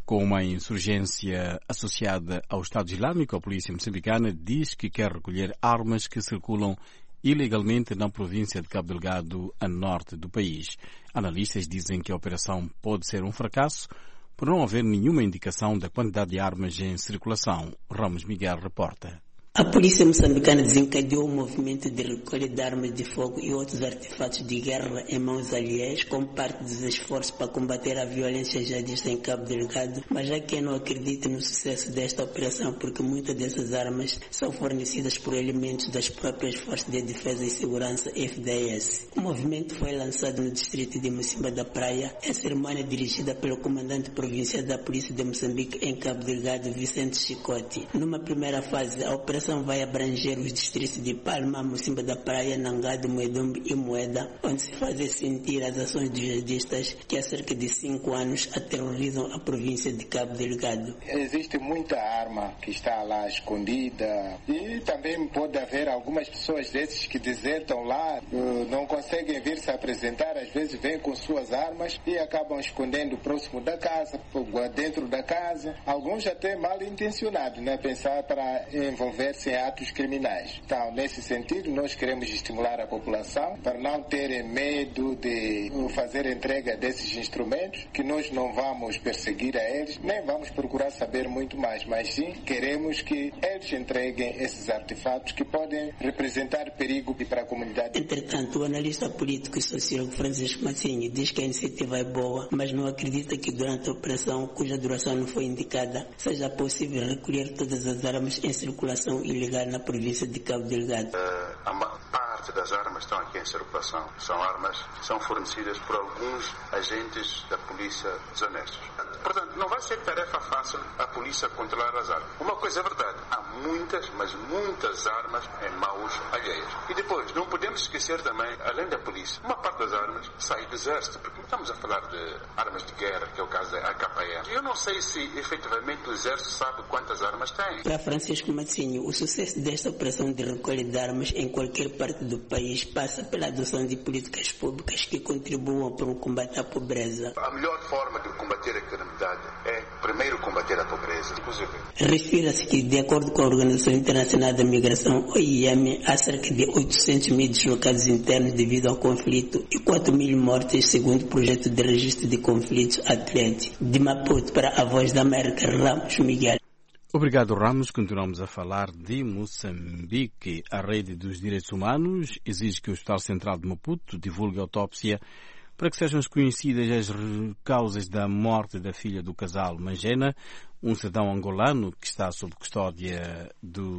Com uma insurgência associada ao Estado Islâmico, a polícia moçambicana diz que quer recolher armas que circulam ilegalmente na província de Cabo Delgado, a norte do país. Analistas dizem que a operação pode ser um fracasso por não haver nenhuma indicação da quantidade de armas em circulação. Ramos Miguel reporta. A polícia moçambicana desencadeou um movimento de recolha de armas de fogo e outros artefatos de guerra em mãos alheias como parte dos esforços para combater a violência jihadista em Cabo Delgado, mas há quem não acredita no sucesso desta operação porque muitas dessas armas são fornecidas por elementos das próprias Forças de Defesa e Segurança F D S. O movimento foi lançado no distrito de Mocimba da Praia, em cerimônia dirigida pelo comandante provincial da Polícia de Moçambique em Cabo Delgado, Vicente Chicote. Numa primeira fase, a operação vai abranger os distritos de Palma, Mocimba da Praia, Nangado, Moedumbe e Moeda, onde se fazem sentir as ações dos jihadistas que há cerca de cinco anos aterrorizam a província de Cabo Delgado. Existe muita arma que está lá escondida e também pode haver algumas pessoas desses que desertam lá, não conseguem vir se apresentar, às vezes vêm com suas armas e acabam escondendo próximo da casa, dentro da casa. Alguns até mal intencionados, né? Pensar para envolver em atos criminais. Então, nesse sentido, nós queremos estimular a população para não terem medo de fazer entrega desses instrumentos, que nós não vamos perseguir a eles, nem vamos procurar saber muito mais, mas sim queremos que eles entreguem esses artefatos que podem representar perigo para a comunidade. Entretanto, o analista político e sociólogo Francisco Massinho diz que a iniciativa é boa, mas não acredita que durante a operação, cuja duração não foi indicada, seja possível recolher todas as armas em circulação ilegal na província de Cabo Delgado. Uh, a parte das armas estão aqui em circulação. São armas que são fornecidas por alguns agentes da polícia desonestos. Portanto, não vai ser tarefa fácil a polícia controlar as armas. Uma coisa é verdade, há muitas, mas muitas armas em mãos alheias. E depois, não podemos esquecer também, além da polícia, uma parte das armas sai do exército, porque não estamos a falar de armas de guerra, que é o caso da A K M. Eu não sei se efetivamente o exército sabe quantas armas tem. Para Francisco Massinho, o sucesso desta operação de recolha de armas em qualquer parte do país passa pela adoção de políticas públicas que contribuam para o combate à pobreza. A melhor forma de combater a criminalidade é primeiro combater a pobreza, inclusive. Refira-se que, de acordo com a Organização Internacional da Migração, O I M, há cerca de oitocentos mil deslocados internos devido ao conflito e quatro mil mortes, segundo o projeto de registro de conflitos Atlete. De Maputo para a Voz da América, Ramos Miguel. Obrigado, Ramos. Continuamos a falar de Moçambique. A Rede dos Direitos Humanos exige que o Hospital Central de Maputo divulgue a autópsia para que sejam conhecidas as causas da morte da filha do casal Mangena, um cidadão angolano que está sob custódia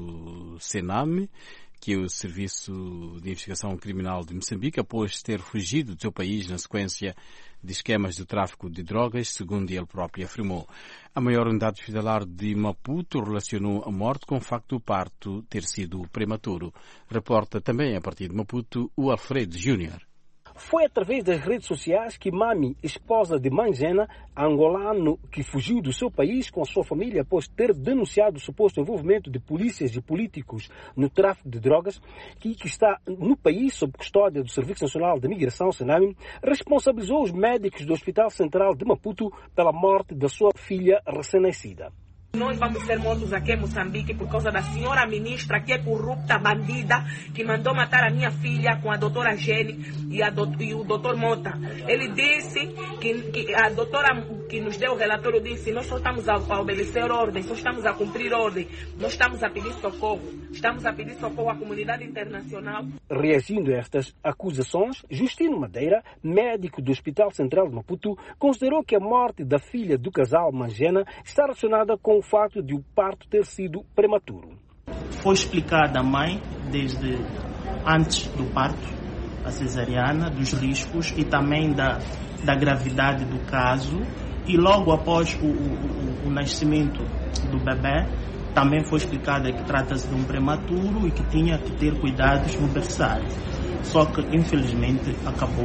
do SENAME, que é o Serviço de Investigação Criminal de Moçambique, após ter fugido do seu país na sequência de esquemas de tráfico de drogas, segundo ele próprio afirmou. A maior unidade hospitalar de Maputo relacionou a morte com o facto do parto ter sido prematuro. Reporta também, a partir de Maputo, o Alfredo Júnior. Foi através das redes sociais que Mami, esposa de Mangena, angolano que fugiu do seu país com a sua família após ter denunciado o suposto envolvimento de polícias e políticos no tráfico de drogas, que, que está no país sob custódia do Serviço Nacional de Migração, SENAMI, responsabilizou os médicos do Hospital Central de Maputo pela morte da sua filha recém-nascida. Nós vamos ser mortos aqui em Moçambique por causa da senhora ministra que é corrupta, bandida, que mandou matar a minha filha com a doutora Gene e, a do, e o doutor Mota. Ele disse que, que a doutora que nos deu o relatório disse: nós só estamos a, a obedecer ordem, só estamos a cumprir ordem, não estamos a pedir socorro, estamos a pedir socorro à comunidade internacional. Reagindo a estas acusações, Justino Madeira, médico do Hospital Central de Maputo, considerou que a morte da filha do casal Mangena está relacionada com o fato de o parto ter sido prematuro. Foi explicada à mãe, desde antes do parto, a cesariana, dos riscos e também da, da gravidade do caso. E logo após o, o, o nascimento do bebê, também foi explicada que trata-se de um prematuro e que tinha que ter cuidados no berçário. Só que, infelizmente, acabou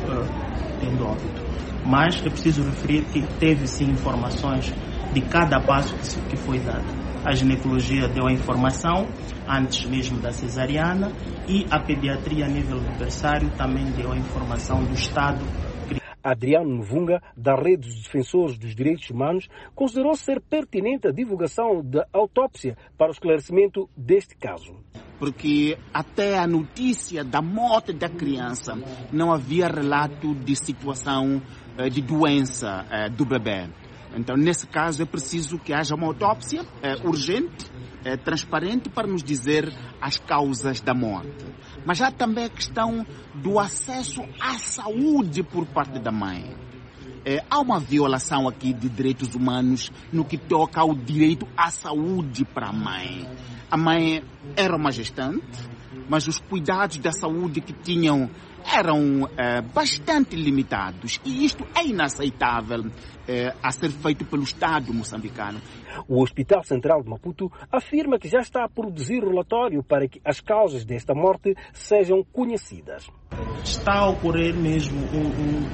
uh, tendo óbito. Mas é preciso referir que teve sim informações de cada passo que foi dado. A ginecologia deu a informação antes mesmo da cesariana e a pediatria a nível do berçário também deu a informação do estado. Adriano Novunga, da Rede dos Defensores dos Direitos Humanos, considerou ser pertinente a divulgação da autópsia para o esclarecimento deste caso. Porque até a notícia da morte da criança não havia relato de situação de doença do bebê. Então, nesse caso, é preciso que haja uma autópsia urgente, transparente, para nos dizer as causas da morte. Mas há também a questão do acesso à saúde por parte da mãe. É, há uma violação aqui de direitos humanos no que toca ao direito à saúde para a mãe. A mãe era uma gestante, mas os cuidados da saúde que tinham eram é, bastante limitados. E isto é inaceitável é, a ser feito pelo Estado moçambicano. O Hospital Central de Maputo afirma que já está a produzir relatório para que as causas desta morte sejam conhecidas. Está a ocorrer mesmo um,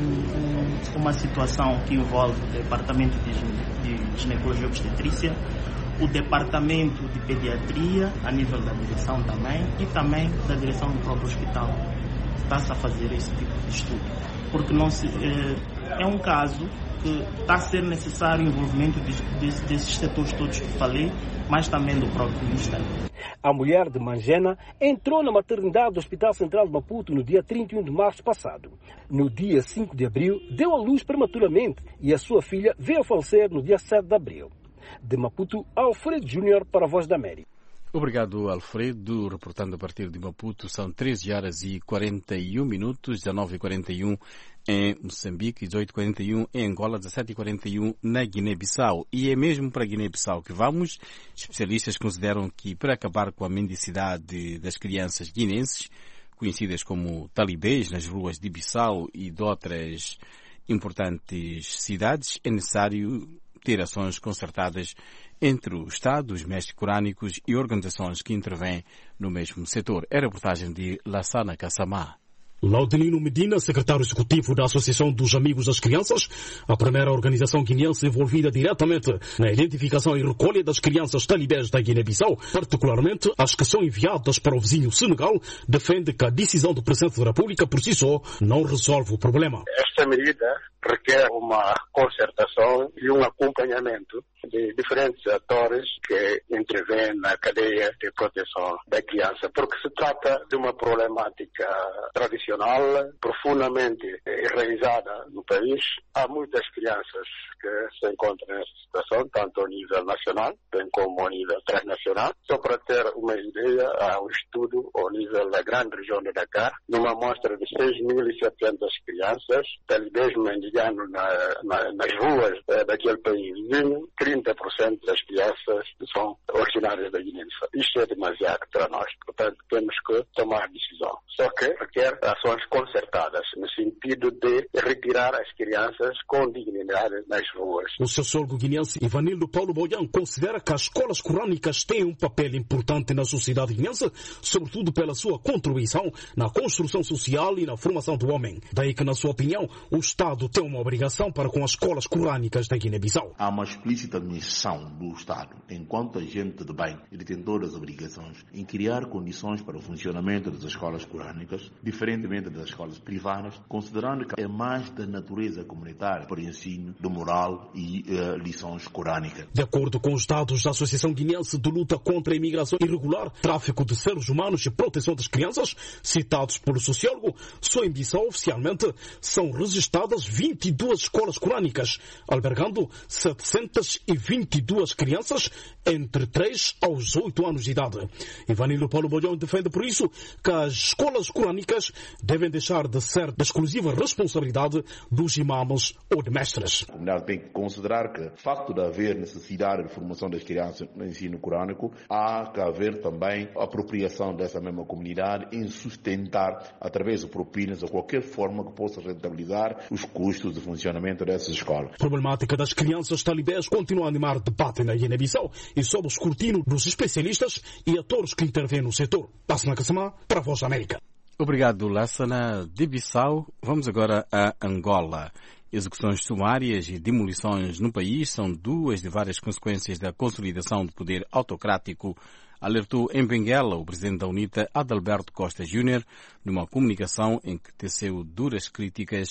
um, um, uma situação que envolve o Departamento de, de Ginecologia e Obstetrícia, o Departamento de Pediatria, a nível da direção também, e também da direção do próprio hospital. Está-se a fazer esse tipo de estudo. Porque não se, é, é um caso que está a ser necessário o envolvimento de, de, desses setores todos que falei, mas também do próprio Ministério. A mulher de Mangena entrou na maternidade do Hospital Central de Maputo no dia trinta e um de março passado. No dia cinco de abril, deu à luz prematuramente e a sua filha veio a falecer no dia sete de abril. De Maputo, Alfredo Júnior para a Voz da América. Obrigado, Alfredo. Reportando a partir de Maputo, são treze horas e quarenta e um minutos, dezenove e quarenta e um em Moçambique, dezoito e quarenta e um em Angola, dezassete e quarenta e um na Guiné-Bissau. E é mesmo para a Guiné-Bissau que vamos. Especialistas consideram que, para acabar com a mendicidade das crianças guinenses, conhecidas como talibês, nas ruas de Bissau e de outras importantes cidades, é necessário ter ações concertadas entre o Estado, os mestres corânicos e organizações que intervêm no mesmo setor. É a reportagem de Lassana Kassamá. Laudelino Medina, secretário executivo da Associação dos Amigos das Crianças, a primeira organização guineense envolvida diretamente na identificação e recolha das crianças talibés da Guiné-Bissau, particularmente as que são enviadas para o vizinho Senegal, defende que a decisão do Presidente da República por si só não resolve o problema. Esta medida requer uma concertação e um acompanhamento de diferentes atores que intervêm na cadeia de proteção da criança, porque se trata de uma problemática tradicional, profundamente enraizada no país. Há muitas crianças que se encontram nessa situação, tanto ao nível nacional, bem como ao nível transnacional. Só para ter uma ideia, há um estudo ao nível da grande região de Dakar, numa amostra de seis mil e setecentas crianças, talibês mendigando na, na, nas ruas eh, daquele país vizinho, trinta por cento das crianças são originárias da Guiné-Bissau. Isto é demasiado para nós, portanto temos que tomar decisão. Só que requer ações concertadas, no sentido de retirar as crianças com dignidade nas ruas. O sociólogo guineense Ivanildo Paulo Boian considera que as escolas corânicas têm um papel importante na sociedade guineense, sobretudo pela sua contribuição na construção social e na formação do homem. Daí que, na sua opinião, o Estado tem uma obrigação para com as escolas corânicas da Guiné-Bissau. Há uma explícita missão do Estado, enquanto agente de bem e detentor das obrigações, em criar condições para o funcionamento das escolas corânicas, diferentemente das escolas privadas, considerando que é mais da natureza comunitária para o ensino de moral e uh, lições corânicas. De acordo com os dados da Associação Guineense de Luta contra a Imigração Irregular, Tráfico de Seres Humanos e Proteção das Crianças, citados pelo sociólogo, só em Bissau oficialmente são registradas vinte e duas escolas corânicas, albergando setecentas e vinte e duas crianças entre três aos oito anos de idade. Ivanildo Paulo Bolhão defende por isso que as escolas corânicas devem deixar de ser da exclusiva responsabilidade dos imãs ou de mestres. A comunidade tem que considerar que, o facto de haver necessidade de formação das crianças no ensino corânico, há que haver também a apropriação dessa mesma comunidade em sustentar, através de propinas ou qualquer forma que possa rentabilizar os custos de funcionamento dessas escolas. A problemática das crianças talibés continua a animar debate na Guiné-Bissau e sob o escrutínio dos especialistas e atores que intervêm no setor. Lassana Kassamá, para a Voz da América. Obrigado, Lassana. De Bissau, vamos agora a Angola. Execuções sumárias e demolições no país são duas de várias consequências da consolidação do poder autocrático, alertou em Benguela o presidente da UNITA, Adalberto Costa Júnior, numa comunicação em que teceu duras críticas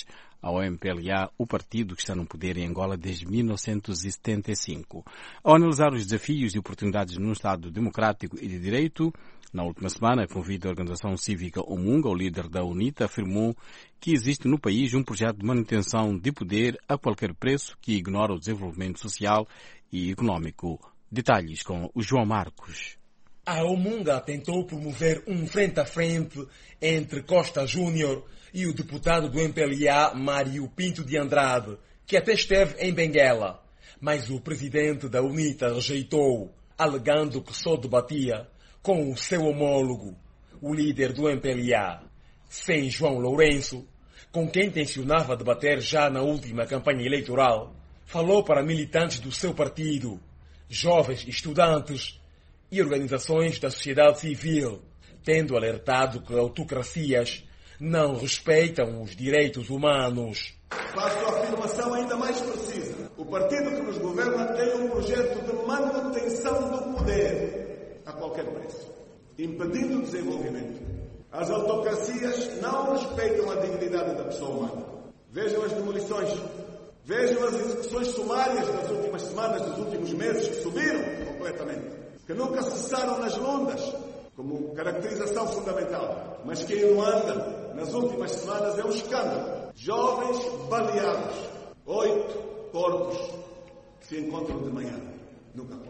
ao M P L A, o partido que está no poder em Angola desde mil novecentos e setenta e cinco. Ao analisar os desafios e oportunidades num Estado democrático e de direito, na última semana, convite a organização cívica Omunga, o líder da UNITA, afirmou que existe no país um projeto de manutenção de poder a qualquer preço que ignora o desenvolvimento social e econômico. Detalhes com o João Marcos. A Omunga tentou promover um frente a frente entre Costa Júnior e o deputado do M P L A, Mário Pinto de Andrade, que até esteve em Benguela. Mas o presidente da UNITA rejeitou, alegando que só debatia com o seu homólogo, o líder do M P L A, sem João Lourenço, com quem tencionava debater já na última campanha eleitoral, falou para militantes do seu partido, jovens estudantes e organizações da sociedade civil, tendo alertado que autocracias não respeitam os direitos humanos. Faço a afirmação ainda mais precisa. O partido que nos governa tem um projeto de manutenção do poder a qualquer preço, impedindo o desenvolvimento. As autocracias não respeitam a dignidade da pessoa humana. Vejam as demolições, vejam as execuções sumárias das últimas semanas, dos últimos meses, que subiram completamente, que nunca cessaram nas Lundas, como caracterização fundamental, mas que em Luanda, nas últimas semanas, é um escândalo. Jovens baleados, oito corpos que se encontram de manhã no Cacoal.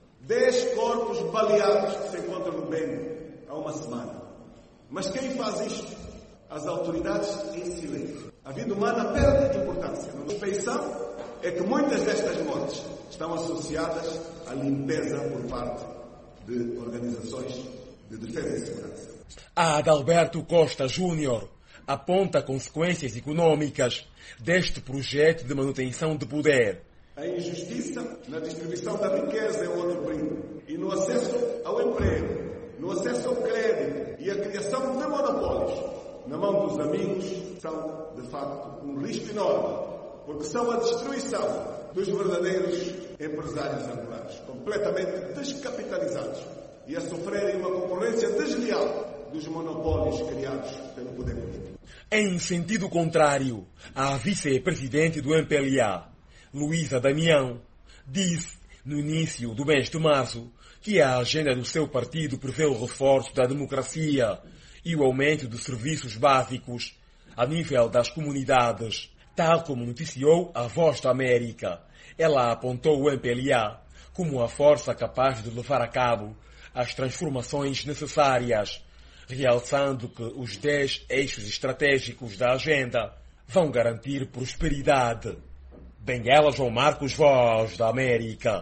Dez corpos baleados que se encontram no Beni há uma semana. Mas quem faz isto? As autoridades em silêncio. A vida humana perde importância. A suspeição é que muitas destas mortes estão associadas à limpeza por parte de organizações de defesa e segurança. A Adalberto Costa Júnior aponta consequências econômicas deste projeto de manutenção de poder. A injustiça na distribuição da riqueza é outro brinco. E no acesso ao emprego, no acesso ao crédito e a criação de monopólios na mão dos amigos são, de facto, um risco enorme, porque são a destruição dos verdadeiros empresários angolanos, completamente descapitalizados e a sofrerem uma concorrência desleal dos monopólios criados pelo poder político. Em sentido contrário, a vice-presidente do M P L A, Luísa Damião, disse no início do mês de março que a agenda do seu partido prevê o reforço da democracia e o aumento de serviços básicos a nível das comunidades. Tal como noticiou a Voz da América, ela apontou o M P L A como a força capaz de levar a cabo as transformações necessárias, realçando que os dez eixos estratégicos da agenda vão garantir prosperidade. Benguela, João Marcos, Voz da América.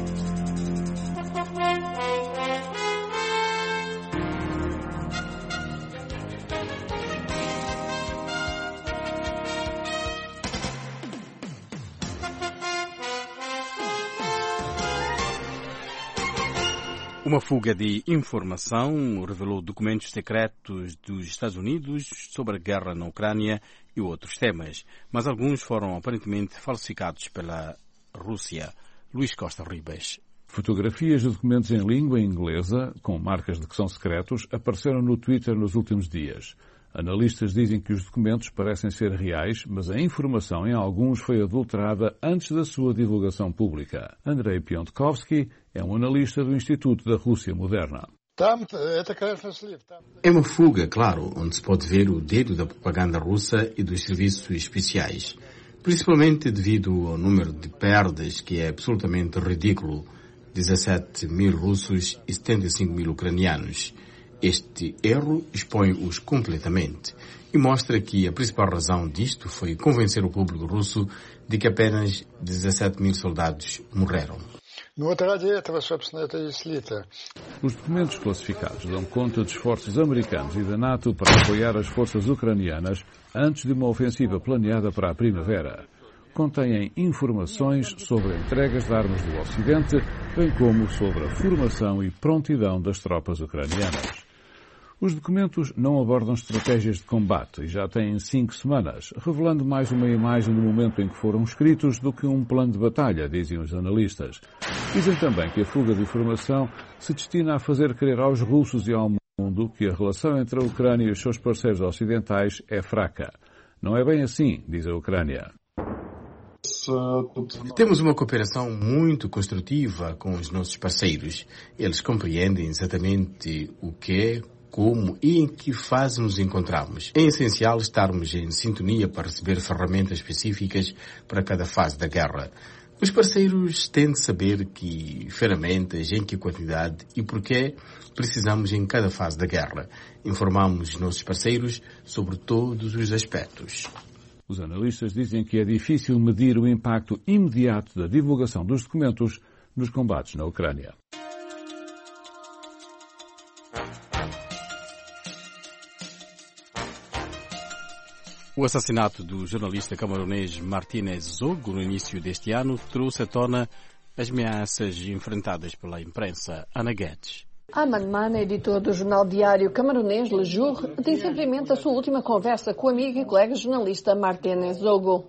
Uma fuga de informação revelou documentos secretos dos Estados Unidos sobre a guerra na Ucrânia e outros temas, mas alguns foram aparentemente falsificados pela Rússia. Luís Costa Ribas. Fotografias de documentos em língua inglesa, com marcas de que são secretos, apareceram no Twitter nos últimos dias. Analistas dizem que os documentos parecem ser reais, mas a informação em alguns foi adulterada antes da sua divulgação pública. Andrei Piontkovsky é um analista do Instituto da Rússia Moderna. É uma fuga, claro, onde se pode ver o dedo da propaganda russa e dos serviços especiais, principalmente devido ao número de perdas que é absolutamente ridículo, dezassete mil russos e setenta e cinco mil ucranianos. Este erro expõe-os completamente e mostra que a principal razão disto foi convencer o público russo de que apenas dezassete mil soldados morreram. Os documentos classificados dão conta de esforços americanos e da NATO para apoiar as forças ucranianas antes de uma ofensiva planeada para a primavera. Contêm informações sobre entregas de armas do Ocidente, bem como sobre a formação e prontidão das tropas ucranianas. Os documentos não abordam estratégias de combate e já têm cinco semanas, revelando mais uma imagem do momento em que foram escritos do que um plano de batalha, dizem os analistas. Dizem também que a fuga de informação se destina a fazer crer aos russos e ao mundo que a relação entre a Ucrânia e os seus parceiros ocidentais é fraca. Não é bem assim, diz a Ucrânia. Temos uma cooperação muito construtiva com os nossos parceiros. Eles compreendem exatamente o que é, como e em que fase nos encontramos. É essencial estarmos em sintonia para receber ferramentas específicas para cada fase da guerra. Os parceiros têm de saber que ferramentas, em que quantidade e porquê precisamos em cada fase da guerra. Informamos os nossos parceiros sobre todos os aspectos. Os analistas dizem que é difícil medir o impacto imediato da divulgação dos documentos nos combates na Ucrânia. O assassinato do jornalista camaronês Martínez Zogo no início deste ano trouxe à tona as ameaças enfrentadas pela imprensa. Ana Guedes. Aman Man, editor do jornal diário camaronês Le Jour, tem simplesmente a sua última conversa com o amigo e colega jornalista Martínez Zogo.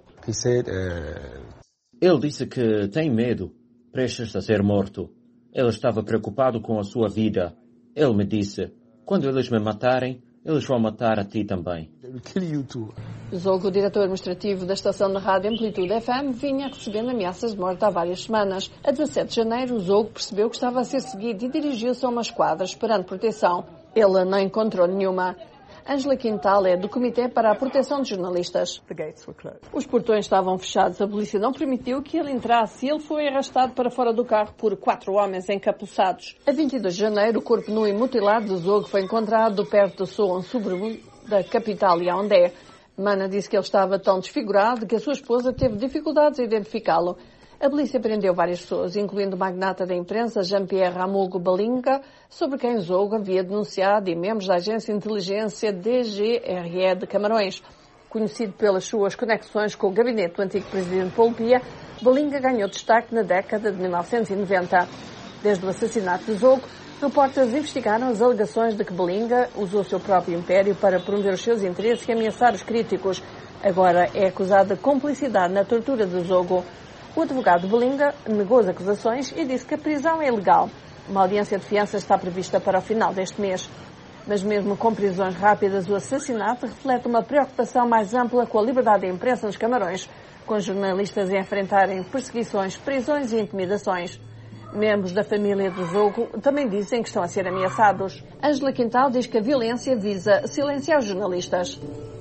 Ele disse que tem medo, prestes a ser morto. Ele estava preocupado com a sua vida. Ele me disse, quando eles me matarem, eles vão matar a ti também. Zogo, diretor administrativo da estação de rádio Amplitude F M, vinha recebendo ameaças de morte há várias semanas. A dezassete de janeiro, Zogo percebeu que estava a ser seguido e dirigiu-se a uma esquadra esperando proteção. Ele não encontrou nenhuma. Ângela Quintal é do Comitê para a Proteção de Jornalistas. Os portões estavam fechados. A polícia não permitiu que ele entrasse e ele foi arrastado para fora do carro por quatro homens encapuçados. A vinte e dois de janeiro, o corpo nu e mutilado de Zogo foi encontrado perto de Sou, um subúrbio da capital Yaoundé. Mana disse que ele estava tão desfigurado que a sua esposa teve dificuldades em identificá-lo. A polícia prendeu várias pessoas, incluindo o magnata da imprensa Jean-Pierre Amogo Balinga, sobre quem Zogo havia denunciado, e membros da agência de inteligência D G R E de Camarões. Conhecido pelas suas conexões com o gabinete do antigo presidente Paul Biya, Balinga ganhou destaque na década de mil novecentos e noventa. Desde o assassinato de Zogo, repórteres investigaram as alegações de que Balinga usou o seu próprio império para promover os seus interesses e ameaçar os críticos. Agora é acusado de cumplicidade na tortura de Zogo. O advogado Balinga negou as acusações e disse que a prisão é ilegal. Uma audiência de fiança está prevista para o final deste mês. Mas mesmo com prisões rápidas, o assassinato reflete uma preocupação mais ampla com a liberdade da imprensa nos Camarões, com jornalistas a enfrentarem perseguições, prisões e intimidações. Membros da família do Zogo também dizem que estão a ser ameaçados. Ângela Quintal diz que a violência visa silenciar os jornalistas.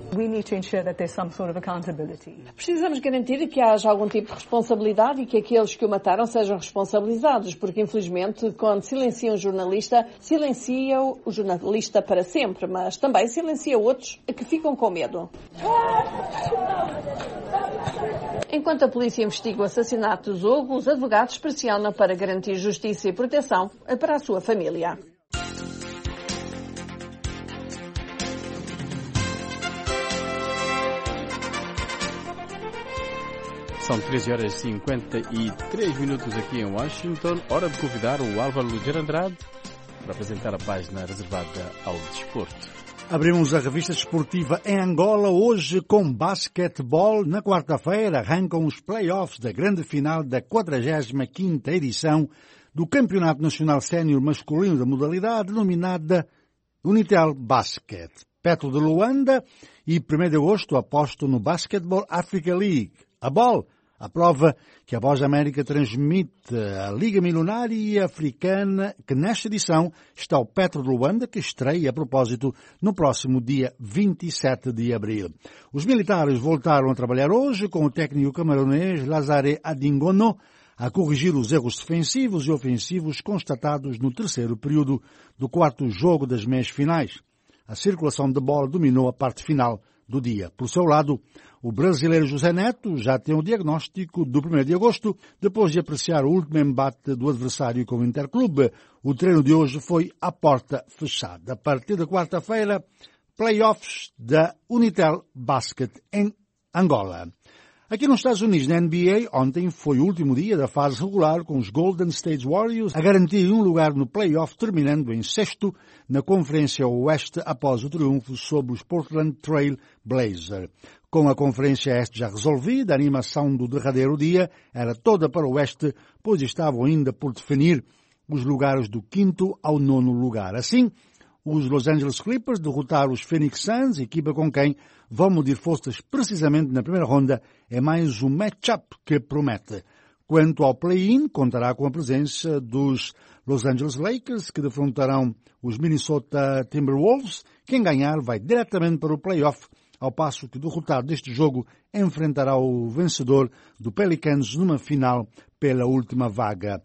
Precisamos garantir que haja algum tipo de responsabilidade e que aqueles que o mataram sejam responsabilizados, porque infelizmente quando silenciam o jornalista, silenciam o jornalista para sempre, mas também silencia outros que ficam com medo. Enquanto a polícia investiga o assassinato do Zogo, os advogados pressionam para garantir justiça e proteção para a sua família. São treze horas e cinquenta e três minutos aqui em Washington. Hora de convidar o Álvaro Luger Andrade para apresentar a página reservada ao desporto. Abrimos a revista desportiva em Angola hoje com basquetebol. Na quarta-feira arrancam os play-offs da grande final da quadragésima quinta edição do Campeonato Nacional Sénior Masculino da modalidade, denominada Unitel Basket. Petro de Luanda e primeiro de agosto aposto no Basketball Africa League. A B O L, a prova que a Voz América transmite a Liga Milionária Africana, que nesta edição está o Petro de Luanda, que estreia a propósito no próximo dia vinte e sete de abril. Os militares voltaram a trabalhar hoje com o técnico camaronês Lazare Adingono a corrigir os erros defensivos e ofensivos constatados no terceiro período do quarto jogo das meias finais. A circulação de bola dominou a parte final do dia. Por seu lado, o brasileiro José Neto já tem o diagnóstico do primeiro de agosto, depois de apreciar o último embate do adversário com o Interclube. O treino de hoje foi à porta fechada. A partir da quarta-feira, playoffs da Unitel Basket em Angola. Aqui nos Estados Unidos, na N B A, ontem foi o último dia da fase regular, com os Golden State Warriors a garantir um lugar no playoff, terminando em sexto na Conferência Oeste após o triunfo sobre os Portland Trail Blazers. Com a Conferência Este já resolvida, a animação do derradeiro dia era toda para o Oeste, pois estavam ainda por definir os lugares do quinto ao nono lugar. Assim, os Los Angeles Clippers derrotaram os Phoenix Suns, equipa com quem vão medir forças precisamente na primeira ronda. É mais um match-up que promete. Quanto ao play-in, contará com a presença dos Los Angeles Lakers, que defrontarão os Minnesota Timberwolves. Quem ganhar vai diretamente para o play-off, ao passo que o derrotado deste jogo enfrentará o vencedor do Pelicans numa final pela última vaga.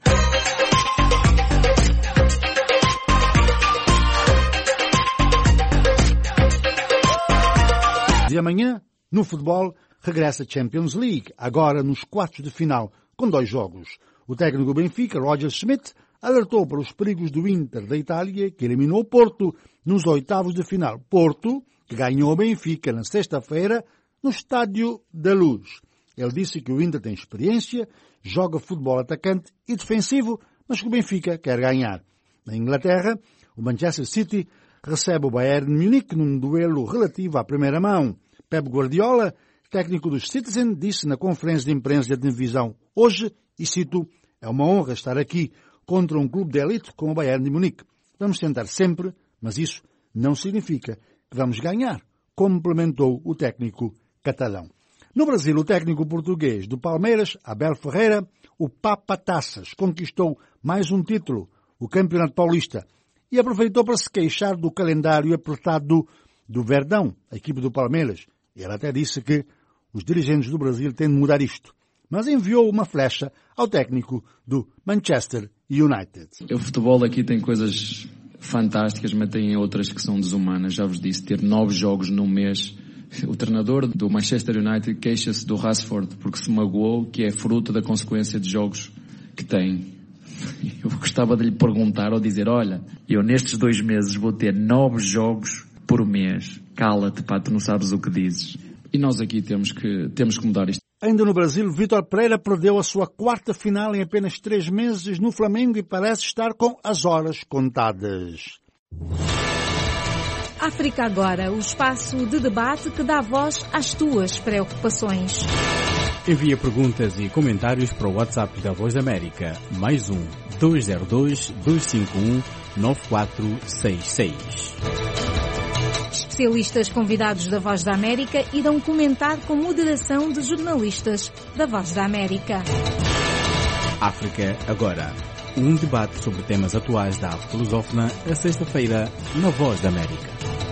E amanhã, no futebol, regressa a Champions League, agora nos quartos de final, com dois jogos. O técnico do Benfica, Roger Schmidt, alertou para os perigos do Inter da Itália, que eliminou o Porto nos oitavos de final. Porto, que ganhou o Benfica na sexta-feira no Estádio da Luz. Ele disse que o Inter tem experiência, joga futebol atacante e defensivo, mas que o Benfica quer ganhar. Na Inglaterra, o Manchester City recebe o Bayern de Munique num duelo relativo à primeira mão. Pep Guardiola, técnico dos Citizen, disse na conferência de imprensa da divisão hoje, e cito, é uma honra estar aqui contra um clube de elite como o Bayern de Munique. Vamos tentar sempre, mas isso não significa que vamos ganhar, complementou o técnico catalão. No Brasil, o técnico português do Palmeiras, Abel Ferreira, o Papa Taças, conquistou mais um título, o Campeonato Paulista, e aproveitou para se queixar do calendário apertado do Verdão, a equipe do Palmeiras. Ele até disse que os dirigentes do Brasil têm de mudar isto, mas enviou uma flecha ao técnico do Manchester United. O futebol aqui tem coisas fantásticas, mas tem outras que são desumanas. Já vos disse, ter nove jogos num mês. O treinador do Manchester United queixa-se do Rashford porque se magoou, que é fruto da consequência de jogos que tem. Eu gostava de lhe perguntar ou dizer, olha, eu nestes dois meses vou ter nove jogos por mês. Cala-te, pá, tu não sabes o que dizes. E nós aqui temos que, temos que mudar isto. Ainda no Brasil, Vítor Pereira perdeu a sua quarta final em apenas três meses no Flamengo e parece estar com as horas contadas. África Agora, o espaço de debate que dá voz às tuas preocupações. Envia perguntas e comentários para o WhatsApp da Voz da América, mais um, dois zero dois, dois cinco um, nove quatro seis seis. Especialistas convidados da Voz da América irão comentar com moderação de jornalistas da Voz da América. África Agora, um debate sobre temas atuais da África lusófona, a sexta-feira, na Voz da América.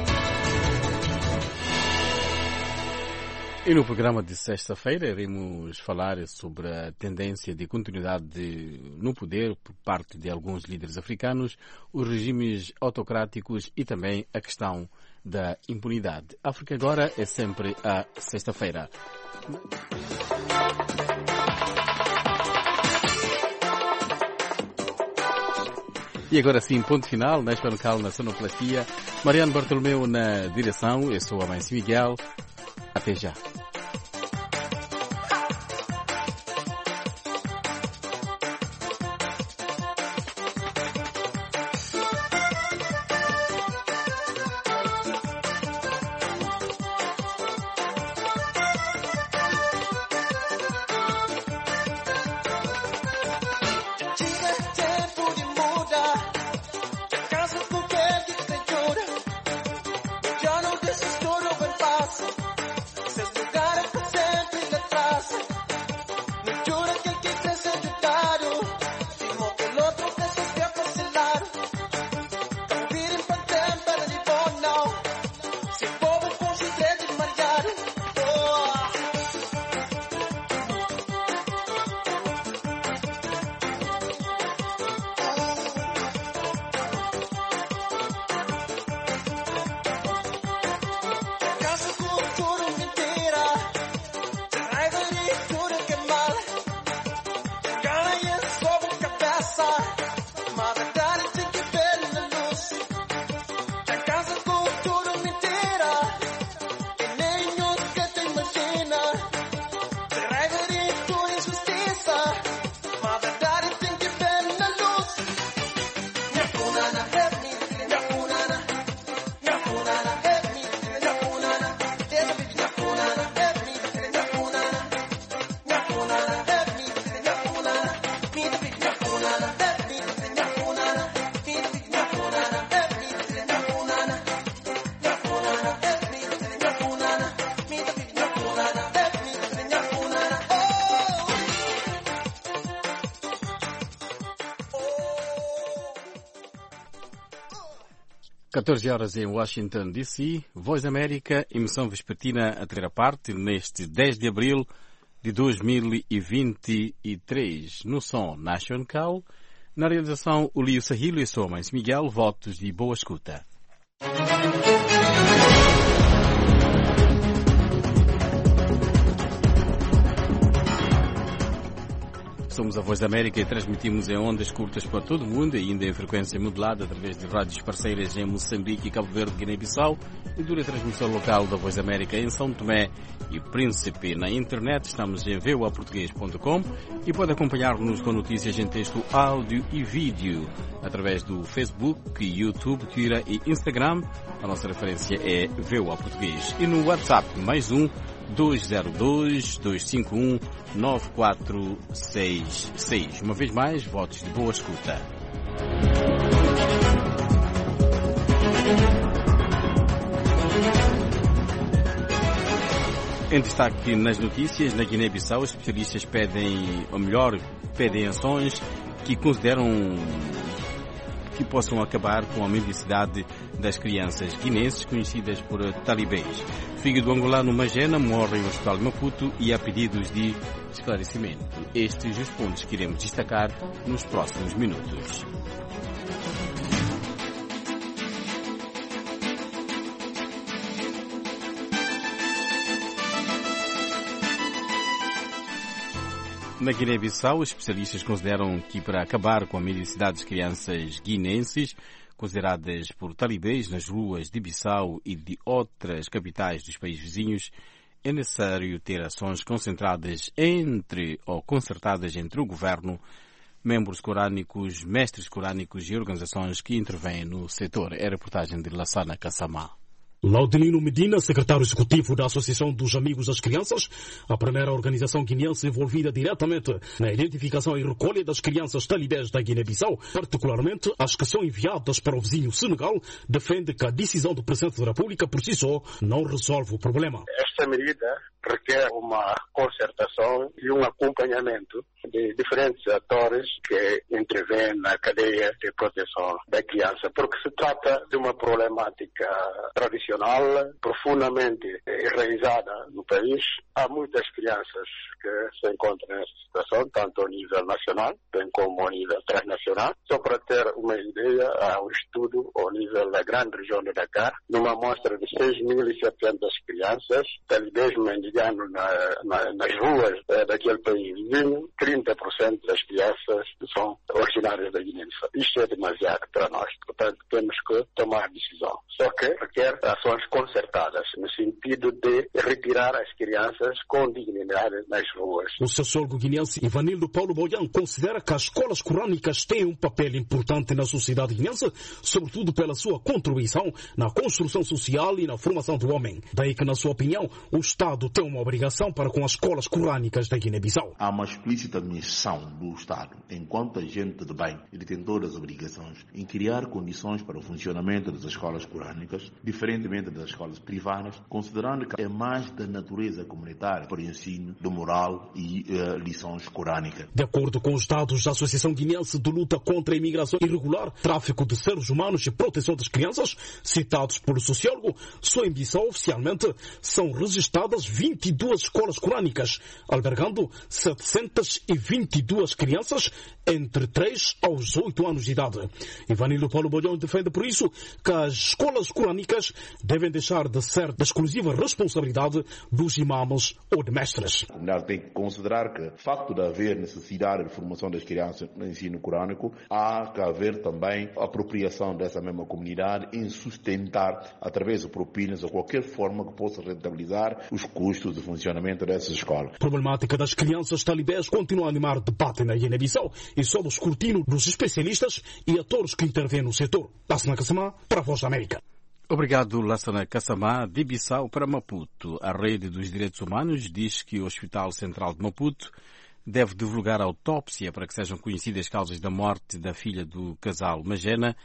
E no programa de sexta-feira iremos falar sobre a tendência de continuidade de, no poder por parte de alguns líderes africanos, os regimes autocráticos e também a questão da impunidade. África Agora é sempre a sexta-feira. E agora sim, ponto final, Néstor Local na sonoplastia, Mariano Bartolomeu na direção, eu sou a Mãe Miguel. Até já. Says catorze horas em Washington, D C, Voz da América, emissão vespertina a ter a parte neste dez de abril de dois mil e vinte e três. No som, Nation Call, na realização, o Lio Sahilo e sua mãe Miguel, votos de boa escuta. Somos a Voz da América e transmitimos em ondas curtas para todo o mundo, ainda em frequência modulada através de rádios parceiras em Moçambique, Cabo Verde, Guiné-Bissau e dura transmissão local da Voz da América em São Tomé e Príncipe. Na internet estamos em v o a português ponto com e pode acompanhar-nos com notícias em texto, áudio e vídeo através do Facebook, YouTube, Twitter e Instagram. A nossa referência é V O A Português. E no WhatsApp, mais um, dois zero dois, dois cinco um, nove quatro seis seis. Uma vez mais, votos de boa escuta. Em destaque nas notícias, na Guiné-Bissau, os especialistas pedem, ou melhor, pedem ações que consideram que possam acabar com a mendicidade das crianças guinenses conhecidas por talibês. Filho do angolano Magena morre no hospital de Maputo e há pedidos de esclarecimento. Estes os pontos que iremos destacar nos próximos minutos. Na Guiné-Bissau, os especialistas consideram que para acabar com a mendicidade das crianças guinenses, consideradas por talibês nas ruas de Bissau e de outras capitais dos países vizinhos, é necessário ter ações concentradas entre ou concertadas entre o governo, membros corânicos, mestres corânicos e organizações que intervêm no setor. É a reportagem de Lassana Kassamá. Laudelino Medina, secretário executivo da Associação dos Amigos das Crianças, a primeira organização guineense envolvida diretamente na identificação e recolha das crianças talibés da Guiné-Bissau, particularmente as que são enviadas para o vizinho Senegal, defende que a decisão do Presidente da República por si só não resolve o problema. Esta medida requer uma concertação e um acompanhamento de diferentes atores que intervêm na cadeia de proteção da criança, porque se trata de uma problemática tradicional, profundamente enraizada no país. Há muitas crianças que se encontram nessa situação, tanto ao nível nacional, bem como ao nível transnacional. Só para ter uma ideia, há um estudo ao nível da grande região de Dakar, numa amostra de seis mil e setecentas crianças, talibês mendigando na, na, nas ruas eh, daquele país vizinho, trinta por cento das crianças são originárias da Guiné-Bissau. Isto é demasiado para nós, portanto temos que tomar decisão. Só que requer ações concertadas, no sentido de retirar as crianças com dignidade nas ruas. O sociólogo guineense Ivanildo Paulo Boian considera que as escolas corânicas têm um papel importante na sociedade guineense, sobretudo pela sua contribuição na construção social e na formação do homem. Daí que, na sua opinião, o Estado tem uma obrigação para com as escolas corânicas da Guiné-Bissau. Há uma explícita missão do Estado, enquanto agente de bem e detentor das obrigações, em criar condições para o funcionamento das escolas corânicas, diferentemente das escolas privadas, considerando que é mais da natureza comunitária para o ensino de moral e uh, lições corânicas. De acordo com os dados da Associação Guineense de Luta contra a Imigração Irregular, Tráfico de Seres Humanos e Proteção das Crianças, citados pelo sociólogo, só em Bissau oficialmente são registradas vinte e duas escolas corânicas, albergando setecentas e vinte e duas crianças entre três aos oito anos de idade. Ivanildo Paulo Bolhão defende por isso que as escolas corânicas devem deixar de ser da exclusiva responsabilidade dos imãs ou de mestres. A comunidade tem que considerar que, o facto de haver necessidade de formação das crianças no ensino corânico, há que haver também a apropriação dessa mesma comunidade em sustentar, através de propinas ou qualquer forma que possa rentabilizar os custos de funcionamento dessas escolas. A problemática das crianças talibés continua a animar debate na Guiné-Bissau e sob o escrutínio dos especialistas e atores que intervêm no setor. Lassana Kassamá, para a Voz da América. Obrigado, Lassana Kassamá. De Bissau para Maputo. A Rede dos Direitos Humanos diz que o Hospital Central de Maputo deve divulgar a autópsia para que sejam conhecidas as causas da morte da filha do casal Magena,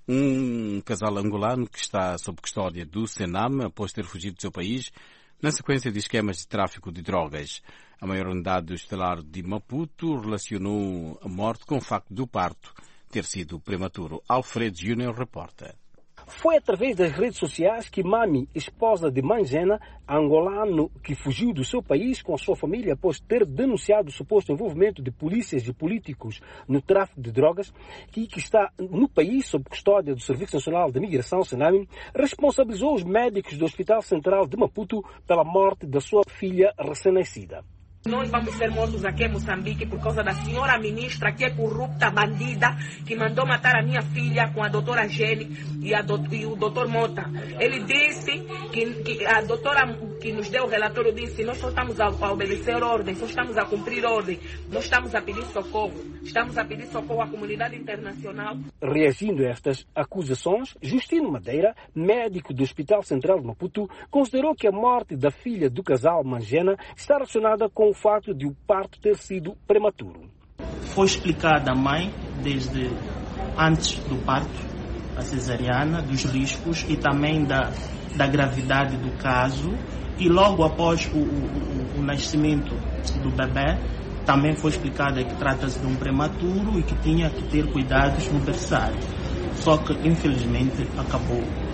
um casal angolano que está sob custódia do Senam após ter fugido do seu país na sequência de esquemas de tráfico de drogas. A maior unidade hospitalar de Maputo relacionou a morte com o facto do parto ter sido prematuro. Alfredo Júnior reporta. Foi através das redes sociais que Mami, esposa de Manjena, angolano que fugiu do seu país com a sua família após ter denunciado o suposto envolvimento de polícias e políticos no tráfico de drogas, e que está no país sob custódia do Serviço Nacional de Migração, SENAMI, responsabilizou os médicos do Hospital Central de Maputo pela morte da sua filha recém-nascida. Nós vamos ser mortos aqui em Moçambique por causa da senhora ministra que é corrupta, bandida, que mandou matar a minha filha com a doutora Gene e, a do, e o doutor Mota. Ele disse que, que a doutora que nos deu o relatório disse: nós só estamos a, a obedecer ordem, só estamos a cumprir ordem, nós estamos a pedir socorro, estamos a pedir socorro à comunidade internacional. Reagindo a estas acusações, Justino Madeira, médico do Hospital Central de Maputo, considerou que a morte da filha do casal Manjena está relacionada com o fato de o parto ter sido prematuro. Foi explicada à mãe, desde antes do parto, a cesariana, dos riscos e também da, da gravidade do caso. E logo após o, o, o nascimento do bebê, também foi explicada que trata-se de um prematuro e que tinha que ter cuidados no berçário. Só que, infelizmente, acabou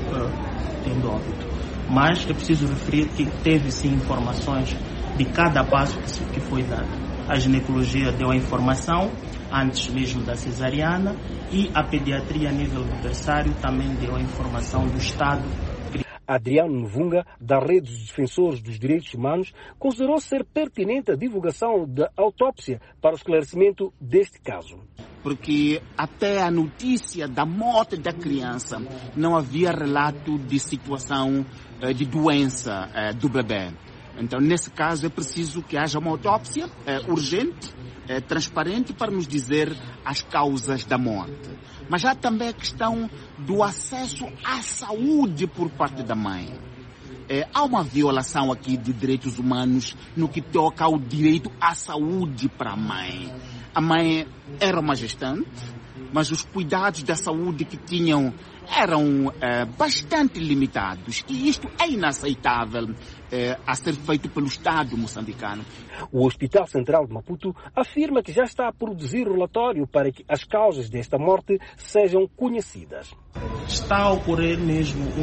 uh, tendo óbito. Mas é preciso referir que teve sim informações de cada passo que foi dado. A ginecologia deu a informação antes mesmo da cesariana e a pediatria a nível do berçário também deu a informação do estado. Adriano Nvunga, da Rede dos Defensores dos Direitos Humanos, considerou ser pertinente a divulgação da autópsia para o esclarecimento deste caso. Porque até a notícia da morte da criança não havia relato de situação de doença do bebê. Então, nesse caso, é preciso que haja uma autópsia é, urgente, é, transparente, para nos dizer as causas da morte. Mas há também a questão do acesso à saúde por parte da mãe. É, há uma violação aqui de direitos humanos no que toca ao direito à saúde para a mãe. A mãe era uma gestante, mas os cuidados da saúde que tinham eram é, bastante limitados. E isto é inaceitável é, a ser feito pelo Estado moçambicano. O Hospital Central de Maputo afirma que já está a produzir relatório para que as causas desta morte sejam conhecidas. Está a ocorrer mesmo um,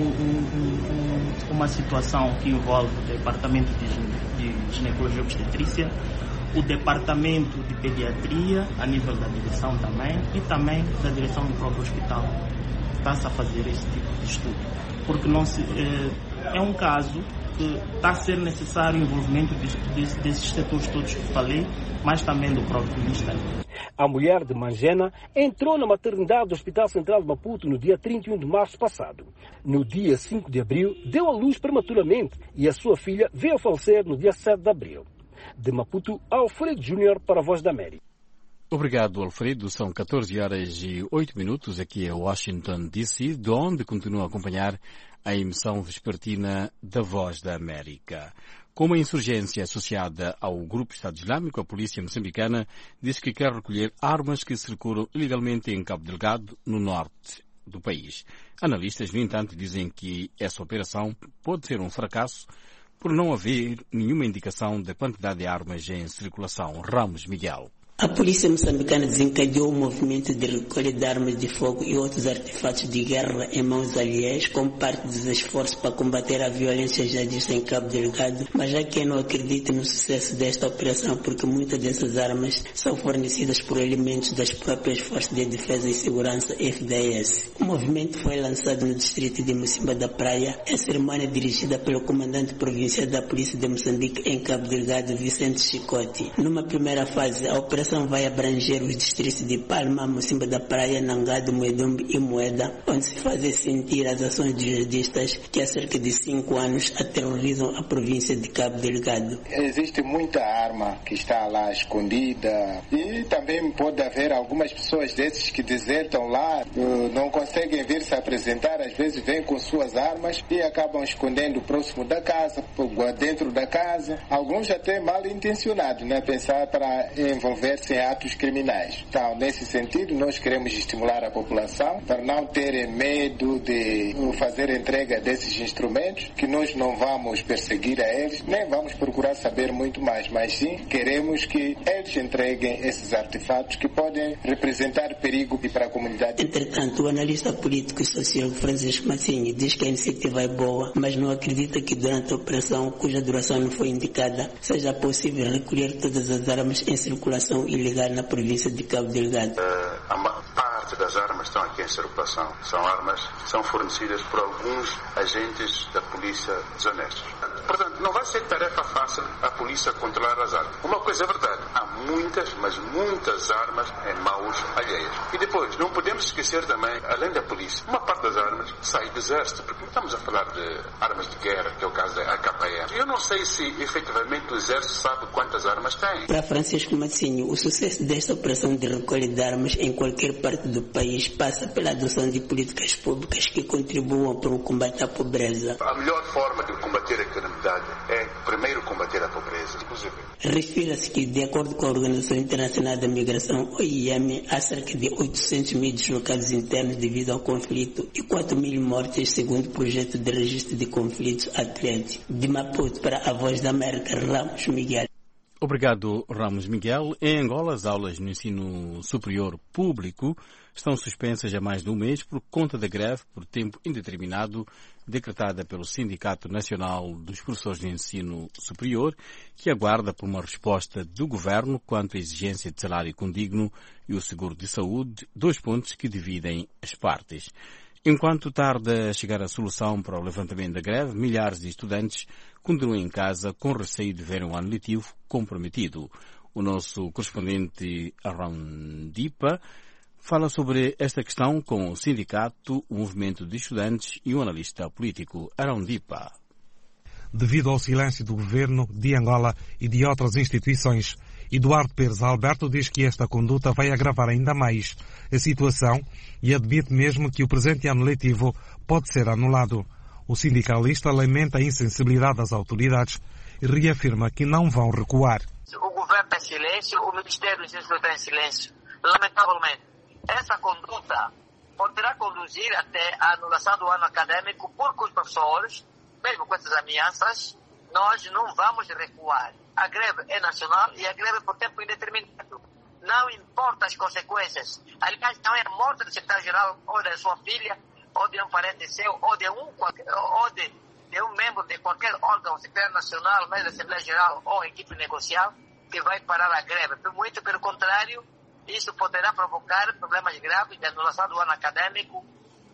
um, um, uma situação que envolve o Departamento de, de Ginecologia e Obstetrícia, o Departamento de Pediatria, a nível da direção também, e também da direção do próprio hospital. Está-se a fazer esse tipo de estudo, porque não se, é, é um caso que está a ser necessário o envolvimento de, de, desses setores todos que falei, mas também do próprio Ministério. A mulher de Manjena entrou na maternidade do Hospital Central de Maputo no dia trinta e um de março passado. No dia cinco de abril, deu à luz prematuramente e a sua filha veio a falecer no dia sete de abril. De Maputo, Alfredo Júnior para a Voz da América. Obrigado, Alfredo. São catorze horas e oito minutos aqui em Washington, D C, de onde continua a acompanhar a emissão vespertina da Voz da América. Com uma insurgência associada ao Grupo Estado Islâmico, a polícia moçambicana diz que quer recolher armas que circulam ilegalmente em Cabo Delgado, no norte do país. Analistas, no entanto, dizem que essa operação pode ser um fracasso por não haver nenhuma indicação da quantidade de armas em circulação. Ramos Miguel. A polícia moçambicana desencadeou um movimento de recolha de armas de fogo e outros artefatos de guerra em mãos alheias como parte dos esforços para combater a violência jihadista em Cabo Delgado, mas há quem não acredite no sucesso desta operação porque muitas dessas armas são fornecidas por elementos das próprias Forças de Defesa e Segurança F D S. O movimento foi lançado no distrito de Mocimba da Praia, em cerimônia dirigida pelo comandante provincial da Polícia de Moçambique em Cabo Delgado, Vicente Chicote. Numa primeira fase, a operação vai abranger os distritos de Palma, Mocimba da Praia, Nangado, Moedumbe e Moeda, onde se fazem sentir as ações de jihadistas que há cerca de cinco anos aterrorizam a província de Cabo Delgado. Existe muita arma que está lá escondida e também pode haver algumas pessoas desses que desertam lá, não conseguem vir se apresentar, às vezes vêm com suas armas e acabam escondendo próximo da casa, dentro da casa. Alguns até mal intencionados, né? Pensar para envolver cometem atos criminais. Então, nesse sentido, nós queremos estimular a população para não terem medo de fazer entrega desses instrumentos, que nós não vamos perseguir a eles, nem vamos procurar saber muito mais, mas sim queremos que eles entreguem esses artefatos que podem representar perigo para a comunidade. Entretanto, o analista político e sociólogo Francisco Massinho diz que a iniciativa é boa, mas não acredita que durante a operação, cuja duração não foi indicada, seja possível recolher todas as armas em circulação ilegal na província de Cabo Delgado. Uh, a parte das armas estão aqui em circulação. São armas que são fornecidas por alguns agentes da polícia desonestos. Portanto, não vai ser tarefa fácil a polícia controlar as armas. Uma coisa é verdade, há muitas, mas muitas armas em mãos alheias. E depois, não podemos esquecer também, além da polícia, uma parte das armas sai do exército, porque não estamos a falar de armas de guerra, que é o caso da A K P R. Eu não sei se efetivamente o exército sabe quantas armas tem. Para Francisco Massinho, o sucesso desta operação de recolha de armas em qualquer parte do país passa pela adoção de políticas públicas que contribuam para o combate à pobreza. A melhor forma de combater a criminalidade é primeiro combater a pobreza, inclusive. Refira-se que, de acordo com a Organização Internacional da Migração, O I M, há cerca de oitocentos mil deslocados internos devido ao conflito e quatro mil mortes, segundo o projeto de registro de conflitos Atlético. De Maputo para a Voz da América, Ramos Miguel. Obrigado, Ramos Miguel. Em Angola, as aulas no ensino superior público estão suspensas há mais de um mês por conta da greve por tempo indeterminado decretada pelo Sindicato Nacional dos Professores de Ensino Superior, que aguarda por uma resposta do Governo quanto à exigência de salário condigno e o seguro de saúde, dois pontos que dividem as partes. Enquanto tarda a chegar a solução para o levantamento da greve, milhares de estudantes continuam em casa com receio de ver um ano letivo comprometido. O nosso correspondente Arão Dipa fala sobre esta questão com o sindicato, o movimento de estudantes e um analista político. Arão Dipa. Devido ao silêncio do governo de Angola e de outras instituições, Eduardo Pérez Alberto diz que esta conduta vai agravar ainda mais a situação e admite mesmo que o presente ano letivo pode ser anulado. O sindicalista lamenta a insensibilidade das autoridades e reafirma que não vão recuar. O governo está em silêncio, o Ministério do Ensino está em silêncio. Lamentavelmente, essa conduta poderá conduzir até a anulação do ano acadêmico, porque os professores, mesmo com essas ameaças, nós não vamos recuar. A greve é nacional e a greve é por tempo indeterminado. Não importa as consequências. Aliás, não é a morte do secretário-geral ou da sua filha, ou de um parente seu, ou de um, ou de, de um membro de qualquer órgão, secretário nacional, mesmo da Assembleia Geral ou equipe negocial, que vai parar a greve. Muito pelo contrário, isso poderá provocar problemas graves de anulação do ano acadêmico,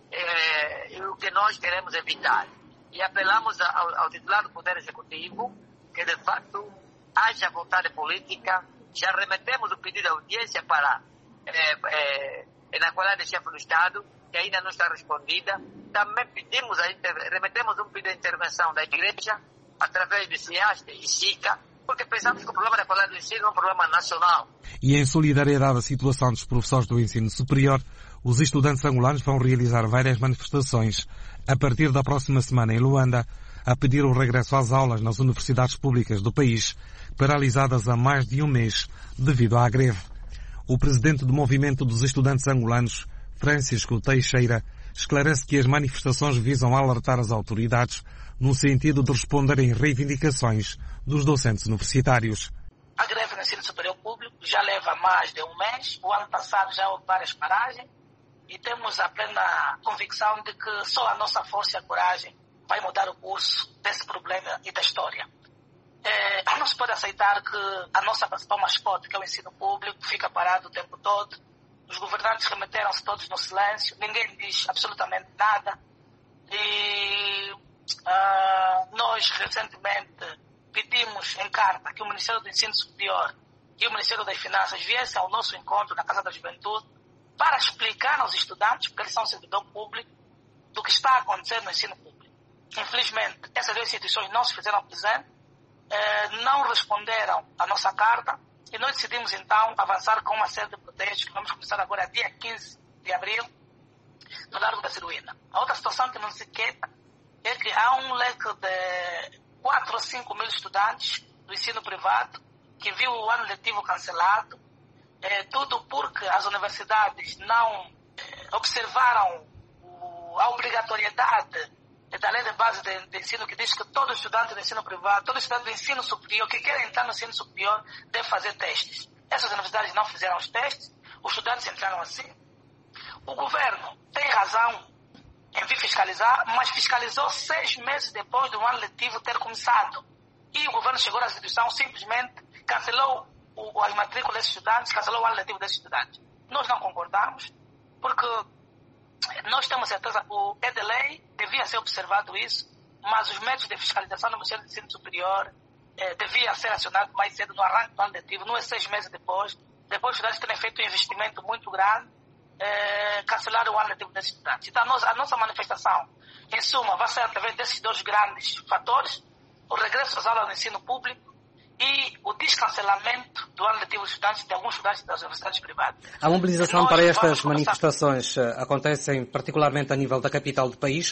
eh, e o que nós queremos evitar. E apelamos ao, ao titular do Poder Executivo que, de facto, haja vontade política. Já remetemos o pedido de audiência para eh, eh, na qualidade de chefe do Estado, que ainda não está respondida. Também pedimos a inter... remetemos um pedido de intervenção da Igreja, através do CIASTE e SICA, porque pensamos que o problema da qualidade do ensino é um problema nacional. E em solidariedade à situação dos professores do ensino superior, os estudantes angolanos vão realizar várias manifestações a partir da próxima semana em Luanda, a pedir o regresso às aulas nas universidades públicas do país, paralisadas há mais de um mês devido à greve. O presidente do Movimento dos Estudantes Angolanos, Francisco Teixeira, esclarece que as manifestações visam alertar as autoridades no sentido de responderem reivindicações dos docentes universitários. A greve no ensino superior público já leva mais de um mês. O ano passado já houve várias paragens e temos a plena convicção de que só a nossa força e a coragem vai mudar o curso desse problema e da história. É, não se pode aceitar que a nossa principal mascote, que é o ensino público, fica parado o tempo todo. Os governantes remeteram-se todos no silêncio, ninguém diz absolutamente nada. E uh, nós, recentemente, pedimos em carta que o Ministério do Ensino Superior e o Ministério das Finanças viessem ao nosso encontro na Casa da Juventude para explicar aos estudantes, porque eles são servidor público, do que está acontecendo no ensino público. Infelizmente, essas duas instituições não se fizeram presentes, eh, não responderam à nossa carta e nós decidimos então avançar com uma série de protestos que vamos começar agora dia quinze de abril no Largo da Ciruína. A outra situação que não se queda é que há um leque de quatro ou cinco mil estudantes do ensino privado que viu o ano letivo cancelado É, tudo porque as universidades não é, observaram o, a obrigatoriedade da lei de base de, de ensino, que diz que todo estudante do ensino privado, todo estudante do ensino superior que quer entrar no ensino superior deve fazer testes. Essas universidades não fizeram os testes, os estudantes entraram assim. O governo tem razão em vir fiscalizar, mas fiscalizou seis meses depois do ano letivo ter começado. E o governo chegou à instituição, simplesmente cancelou o, as matrículas desses estudantes, cancelou o ano letivo desses estudantes. Nós não concordamos, porque nós temos certeza que o é de lei, devia ser observado isso, mas os métodos de fiscalização no Ministério do Ensino Superior eh, devia ser acionado mais cedo no arranque do ano letivo, não é seis meses depois, depois os estudantes terem feito um investimento muito grande, eh, cancelaram o ano letivo desses estudantes. Então a nossa, a nossa manifestação, em suma, vai ser através desses dois grandes fatores, o regresso às aulas no ensino público e o descancelamento do ano letivo dos estudantes, de alguns estudantes das universidades privadas. A mobilização para estas manifestações acontecem particularmente a nível da capital do país,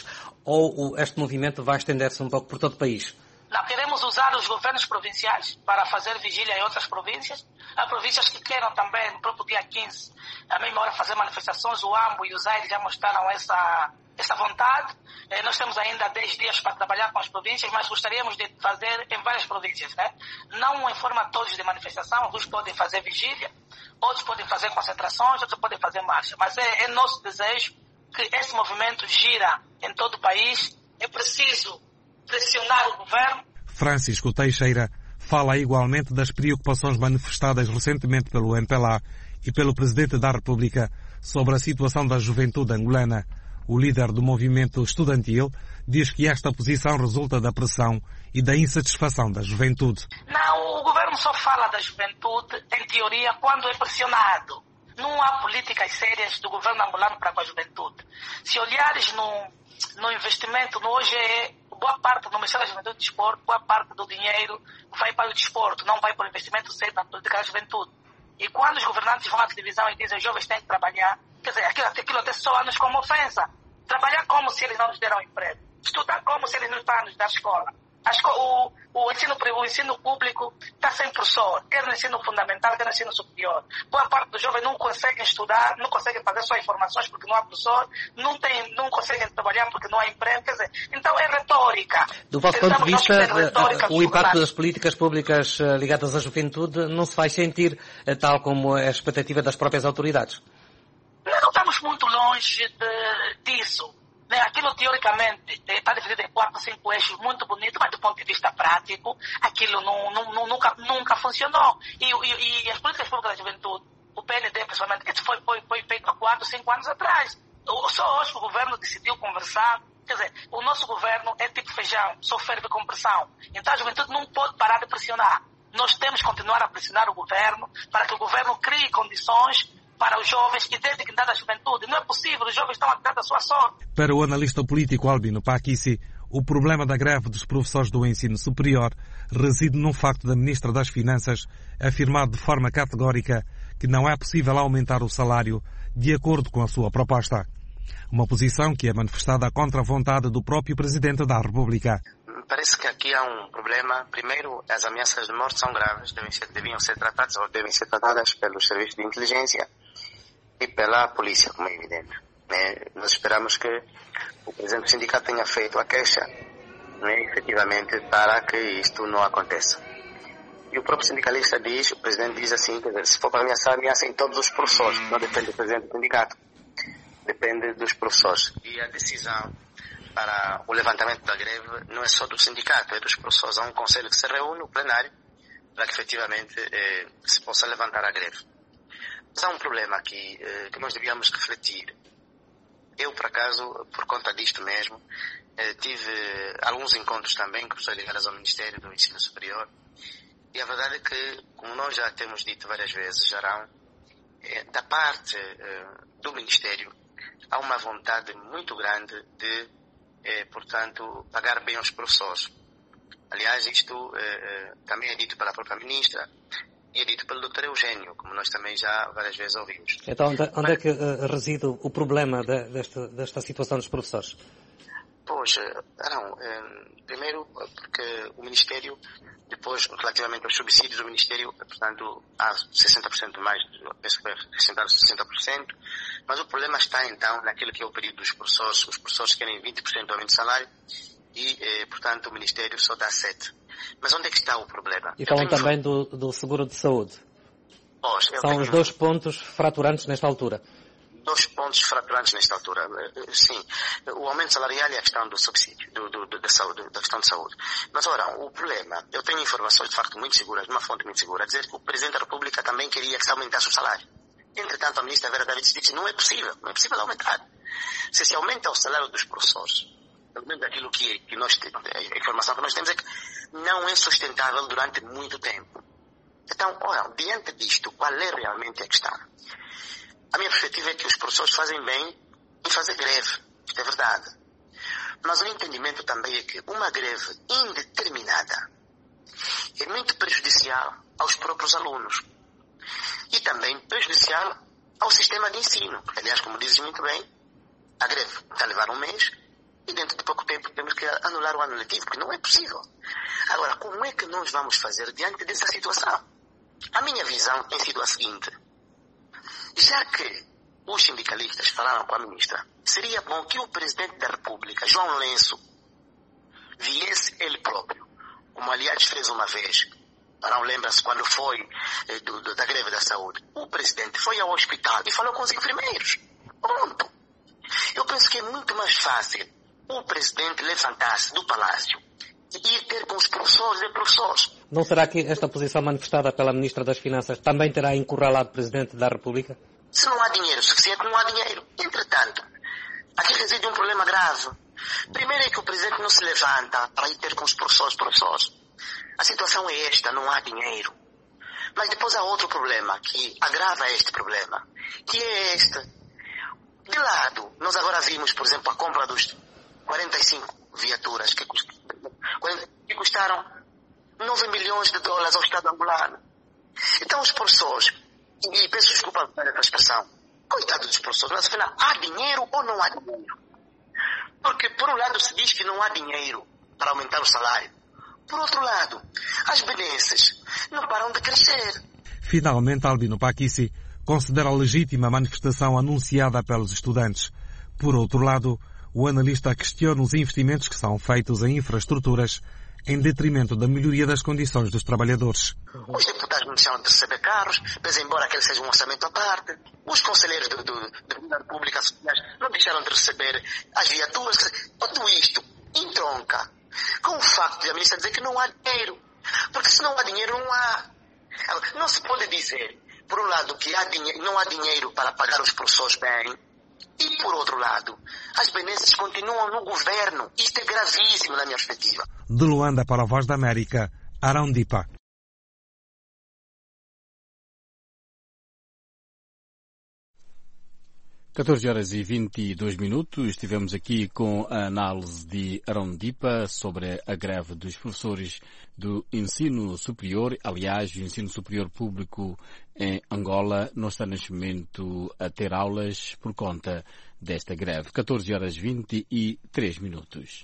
ou este movimento vai estender-se um pouco por todo o país? Não, queremos usar os governos provinciais para fazer vigília em outras províncias. Há províncias que queiram também, no próprio dia quinze, à mesma hora fazer manifestações. O Ambo e o Zaire já mostraram essa, essa vontade. Eh, nós temos ainda dez dias para trabalhar com as províncias, mas gostaríamos de fazer em várias províncias, né? Não em forma todos de manifestação, alguns podem fazer vigília, outros podem fazer concentrações, outros podem fazer marcha. Mas é, é nosso desejo que esse movimento gira em todo o país. É preciso pressionar o governo. Francisco Teixeira fala igualmente das preocupações manifestadas recentemente pelo M P L A e pelo Presidente da República sobre a situação da juventude angolana. O líder do movimento estudantil diz que esta posição resulta da pressão e da insatisfação da juventude. Não, o governo só fala da juventude, em teoria, quando é pressionado. Não há políticas sérias do governo angolano para com a juventude. Se olhares no, no investimento, no hoje é boa parte do Ministério da Juventude e Desporto, boa parte do dinheiro vai para o desporto, não vai para o investimento sério na política da juventude. E quando os governantes vão à televisão e dizem os jovens têm que trabalhar, quer dizer, aquilo, aquilo até soa-nos como ofensa. Trabalhar como se eles não nos deram emprego. Estudar como se eles não estão a nos dar escola. A escola o, o, ensino, o ensino público está sem professor, quer no ensino fundamental, quer no ensino superior. Boa parte dos jovens não conseguem estudar, não conseguem fazer suas informações porque não há professor, não, tem, não conseguem trabalhar porque não há emprego. Quer dizer, então é retórica. Do vosso ponto de vista, o impacto das políticas públicas ligadas à juventude não se vai sentir tal como a expectativa das próprias autoridades? Não estamos muito longe de, disso. Aquilo, teoricamente, está dividido em quatro, cinco eixos, muito bonito, mas do ponto de vista prático, aquilo não, não, não, nunca, nunca funcionou. E, e, e as políticas públicas da juventude, o P N D, principalmente, isso foi, foi, foi feito há quatro, cinco anos atrás. Só hoje o governo decidiu conversar. Quer dizer, o nosso governo é tipo feijão, só ferve com pressão. Então a juventude não pode parar de pressionar. Nós temos que continuar a pressionar o governo para que o governo crie condições para os jovens e dê dignidade à juventude. Não é possível, os jovens estão a dar da sua sorte. Para o analista político Albino Paquissi, o problema da greve dos professores do ensino superior reside num facto da Ministra das Finanças afirmar de forma categórica que não é possível aumentar o salário de acordo com a sua proposta. Uma posição que é manifestada contra a vontade do próprio Presidente da República. Parece que aqui há um problema. Primeiro, as ameaças de morte são graves, devem ser, deviam ser tratadas ou devem ser tratadas pelos serviços de inteligência e pela polícia, como é evidente. Né? Nós esperamos que o presidente do sindicato tenha feito a queixa, né, efetivamente, para que isto não aconteça. E o próprio sindicalista diz, o presidente diz assim, quer dizer, se for para ameaçar, ameacem todos os professores, não depende do presidente do sindicato, depende dos professores. E a decisão para o levantamento da greve não é só do sindicato, é dos professores. Há um conselho que se reúne, o plenário, para que efetivamente eh, se possa levantar a greve. Mas há um problema aqui eh, que nós devíamos refletir. Eu, por acaso, por conta disto mesmo, eh, tive alguns encontros também com pessoas ligadas ao Ministério do Ensino Superior. E a verdade é que, como nós já temos dito várias vezes, Jarão, eh, da parte eh, do Ministério, há uma vontade muito grande de, eh, portanto, pagar bem aos professores. Aliás, isto eh, também é dito pela própria Ministra e é dito pelo doutor Eugênio, como nós também já várias vezes ouvimos. Então, onde, onde é que uh, reside o problema de, desta, desta situação dos professores? Pois, não, primeiro porque o Ministério, depois relativamente aos subsídios do Ministério, portanto há sessenta por cento mais, penso que vai acrescentar sessenta por cento, mas o problema está então naquilo que é o período dos professores. Os professores querem vinte por cento de aumento de salário e, eh, portanto, o Ministério só dá sete por cento. Mas onde é que está o problema? E falam também do, do seguro de saúde. Pois, São tenho... os dois pontos fraturantes nesta altura. Dois pontos fraturantes nesta altura. Sim, o aumento salarial e a questão do subsídio, do, do, do, da, saúde, da questão de saúde. Mas, ora, o problema, eu tenho informações de facto muito seguras, de uma fonte muito segura, a dizer que o Presidente da República também queria que se aumentasse o salário. Entretanto, a Ministra Vera Davids disse que não é possível, não é possível aumentar. Se se aumenta o salário dos professores, pelo menos aquilo que, que nós temos, a informação que nós temos é que não é sustentável durante muito tempo. Então, ora, diante disto, qual é realmente a questão? A minha perspectiva é que os professores fazem bem em fazer greve, isto é verdade. Mas o entendimento também é que uma greve indeterminada é muito prejudicial aos próprios alunos e também prejudicial ao sistema de ensino. Aliás, como dizes muito bem, a greve vai levar um mês e dentro de pouco tempo temos que anular o ano letivo, porque não é possível. Agora, como é que nós vamos fazer diante dessa situação? A minha visão tem sido a seguinte: já que os sindicalistas falaram com a ministra, seria bom que o Presidente da República, João Lourenço, viesse ele próprio, como aliás fez uma vez. Não lembra-se quando foi eh, do, do, da greve da saúde. O Presidente foi ao hospital e falou com os enfermeiros. Pronto. Eu penso que é muito mais fácil o Presidente levantar-se do Palácio e ir ter com os professores e professores. Não será que esta posição manifestada pela Ministra das Finanças também terá encurralado o Presidente da República? Se não há dinheiro suficiente, não há dinheiro. Entretanto, aqui reside um problema grave. Primeiro é que o Presidente não se levanta para ir ter com os professores e professores. A situação é esta, não há dinheiro. Mas depois há outro problema que agrava este problema, que é este. De lado, nós agora vimos, por exemplo, a compra dos quarenta e cinco viaturas que custaram nove milhões de dólares ao Estado angolano. Então os professores, e peço desculpa pela expressão, coitado dos professores, mas afinal, há dinheiro ou não há dinheiro? Porque por um lado se diz que não há dinheiro para aumentar o salário. Por outro lado, as benesses não param de crescer. Finalmente, Albino Paquissi considera legítima a manifestação anunciada pelos estudantes. Por outro lado, o analista questiona os investimentos que são feitos em infraestruturas em detrimento da melhoria das condições dos trabalhadores. Os deputados não deixaram de receber carros, mas embora aquele seja um orçamento à parte. Os conselheiros do, do, da República não deixaram de receber as viaturas. Tudo isto entronca com o facto de a ministra dizer que não há dinheiro. Porque se não há dinheiro, não há. Não se pode dizer, por um lado, que há dinheiro, não há dinheiro para pagar os professores bem, e, por outro lado, as benesses continuam no governo. Isto é gravíssimo na minha perspectiva. De Luanda para a Voz da América, Arão Dipa. catorze horas e vinte e dois minutos. Estivemos aqui com a análise de Arão Dipa sobre a greve dos professores do ensino superior. Aliás, o ensino superior público em Angola não está neste momento a ter aulas por conta desta greve. catorze horas e vinte e três minutos.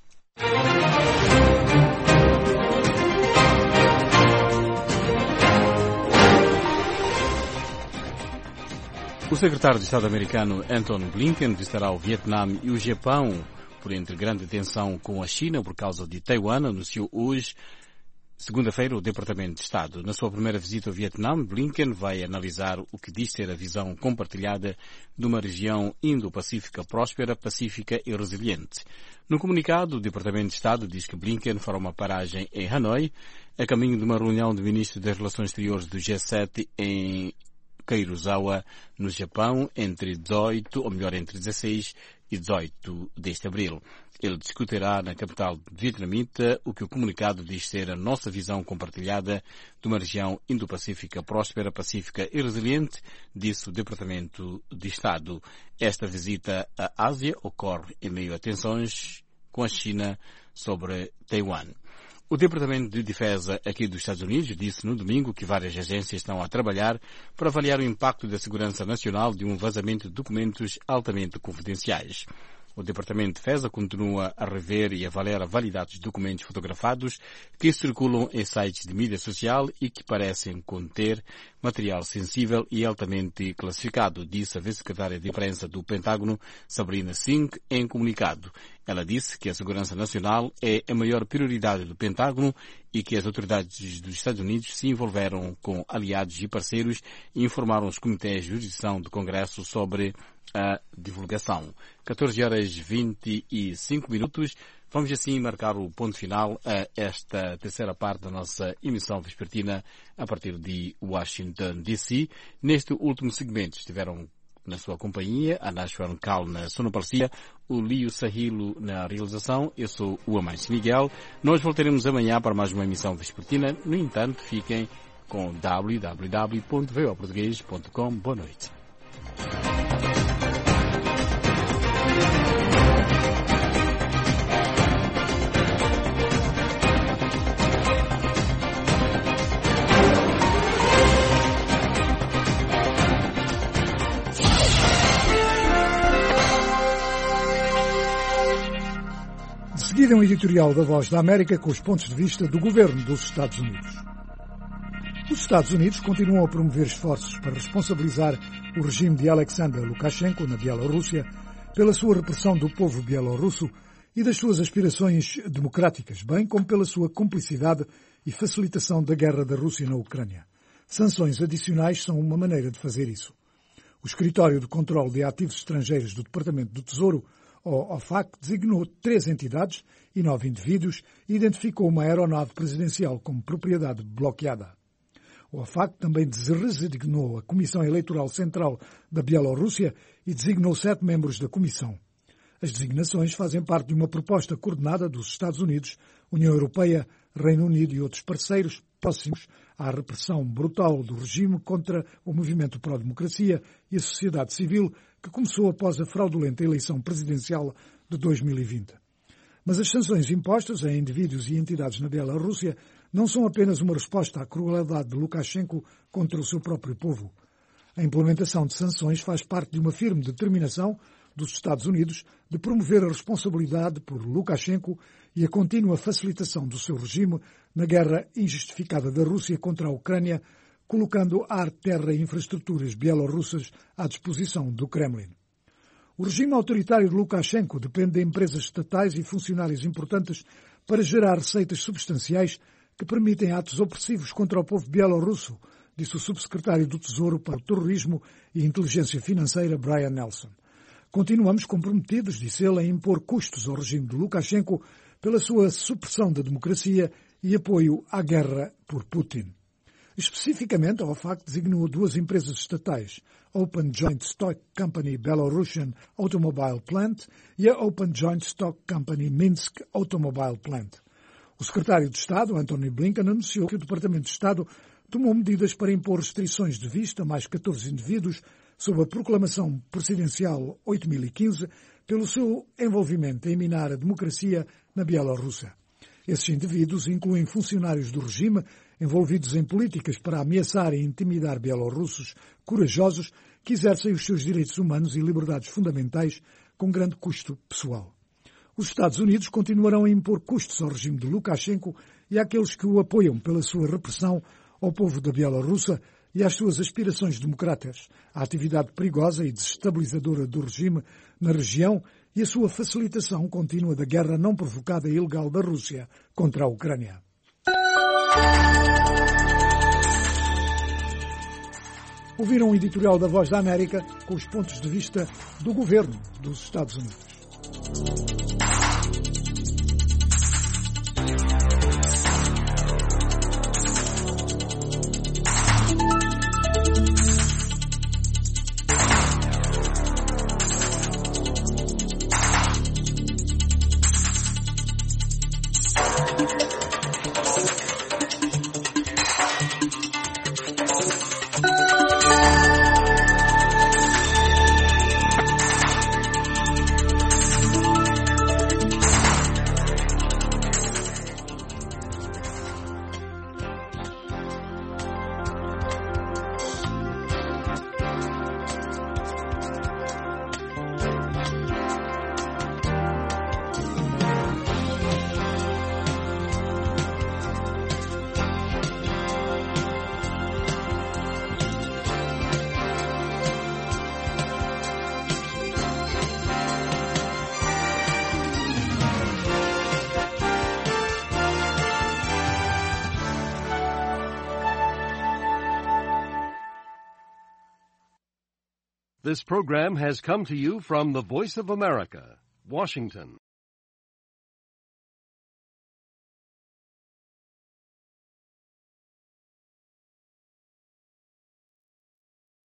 O secretário de Estado americano Antony Blinken visitará o Vietnã e o Japão por entre grande tensão com a China por causa de Taiwan, anunciou hoje, segunda-feira, o Departamento de Estado. Na sua primeira visita ao Vietnã, Blinken vai analisar o que diz ser a visão compartilhada de uma região Indo-Pacífica próspera, pacífica e resiliente. No comunicado, o Departamento de Estado diz que Blinken fará uma paragem em Hanoi, a caminho de uma reunião de ministros das Relações Exteriores do G sete em Karuizawa, no Japão, entre dezoito, ou melhor, entre dezesseis e dezoito deste abril. Ele discutirá na capital vietnamita o que o comunicado diz ser a nossa visão compartilhada de uma região Indo-Pacífica próspera, pacífica e resiliente, disse o Departamento de Estado. Esta visita à Ásia ocorre em meio a tensões com a China sobre Taiwan. O Departamento de Defesa aqui dos Estados Unidos disse no domingo que várias agências estão a trabalhar para avaliar o impacto da segurança nacional de um vazamento de documentos altamente confidenciais. O Departamento de Defesa continua a rever e avaliar validados documentos fotografados que circulam em sites de mídia social e que parecem conter material sensível e altamente classificado, disse a vice-secretária de imprensa do Pentágono, Sabrina Singh, em comunicado. Ela disse que a segurança nacional é a maior prioridade do Pentágono e que as autoridades dos Estados Unidos se envolveram com aliados e parceiros e informaram os comitês de jurisdição do Congresso sobre a divulgação. catorze horas e vinte e cinco minutos. Vamos assim marcar o ponto final a esta terceira parte da nossa emissão vespertina a partir de Washington, D C. Neste último segmento estiveram na sua companhia a Nashwan Cal na sonoplastia, o Lio Sahilo na realização. Eu sou o Amâncio Miguel. Nós voltaremos amanhã para mais uma emissão vespertina. No entanto, fiquem com w w w ponto v o português ponto com. Boa noite. De seguida, um editorial da Voz da América com os pontos de vista do governo dos Estados Unidos. Os Estados Unidos continuam a promover esforços para responsabilizar o regime de Alexander Lukashenko na Bielorrússia pela sua repressão do povo bielorrusso e das suas aspirações democráticas, bem como pela sua cumplicidade e facilitação da guerra da Rússia na Ucrânia. Sanções adicionais são uma maneira de fazer isso. O Escritório de Controlo de Ativos Estrangeiros do Departamento do Tesouro, o OFAC, designou três entidades e nove indivíduos e identificou uma aeronave presidencial como propriedade bloqueada. O OFAC também designou a Comissão Eleitoral Central da Bielorrússia e designou sete membros da comissão. As designações fazem parte de uma proposta coordenada dos Estados Unidos, União Europeia, Reino Unido e outros parceiros próximos à repressão brutal do regime contra o movimento pró-democracia e a sociedade civil que começou após a fraudulenta eleição presidencial de dois mil e vinte. Mas as sanções impostas a indivíduos e entidades na Bielorrússia não são apenas uma resposta à crueldade de Lukashenko contra o seu próprio povo. A implementação de sanções faz parte de uma firme determinação dos Estados Unidos de promover a responsabilidade por Lukashenko e a contínua facilitação do seu regime na guerra injustificada da Rússia contra a Ucrânia, colocando ar, terra e infraestruturas bielorrussas à disposição do Kremlin. O regime autoritário de Lukashenko depende de empresas estatais e funcionários importantes para gerar receitas substanciais que permitem atos opressivos contra o povo bielorrusso, disse o subsecretário do Tesouro para o Terrorismo e Inteligência Financeira, Brian Nelson. Continuamos comprometidos, disse ele, a impor custos ao regime de Lukashenko pela sua supressão da democracia e apoio à guerra por Putin. Especificamente, a OFAC designou duas empresas estatais, Open Joint Stock Company Belarusian Automobile Plant e a Open Joint Stock Company Minsk Automobile Plant. O secretário de Estado, Antony Blinken, anunciou que o Departamento de Estado tomou medidas para impor restrições de vista a mais catorze indivíduos sob a proclamação presidencial oito mil e quinze pelo seu envolvimento em minar a democracia na Bielorrússia. Esses indivíduos incluem funcionários do regime envolvidos em políticas para ameaçar e intimidar bielorrussos corajosos que exercem os seus direitos humanos e liberdades fundamentais com grande custo pessoal. Os Estados Unidos continuarão a impor custos ao regime de Lukashenko e àqueles que o apoiam pela sua repressão ao povo da Bielorrússia e às suas aspirações democráticas, à atividade perigosa e desestabilizadora do regime na região e a sua facilitação contínua da guerra não provocada e ilegal da Rússia contra a Ucrânia. Ouviram um editorial da Voz da América com os pontos de vista do governo dos Estados Unidos. This program has come to you from the Voice of America, Washington.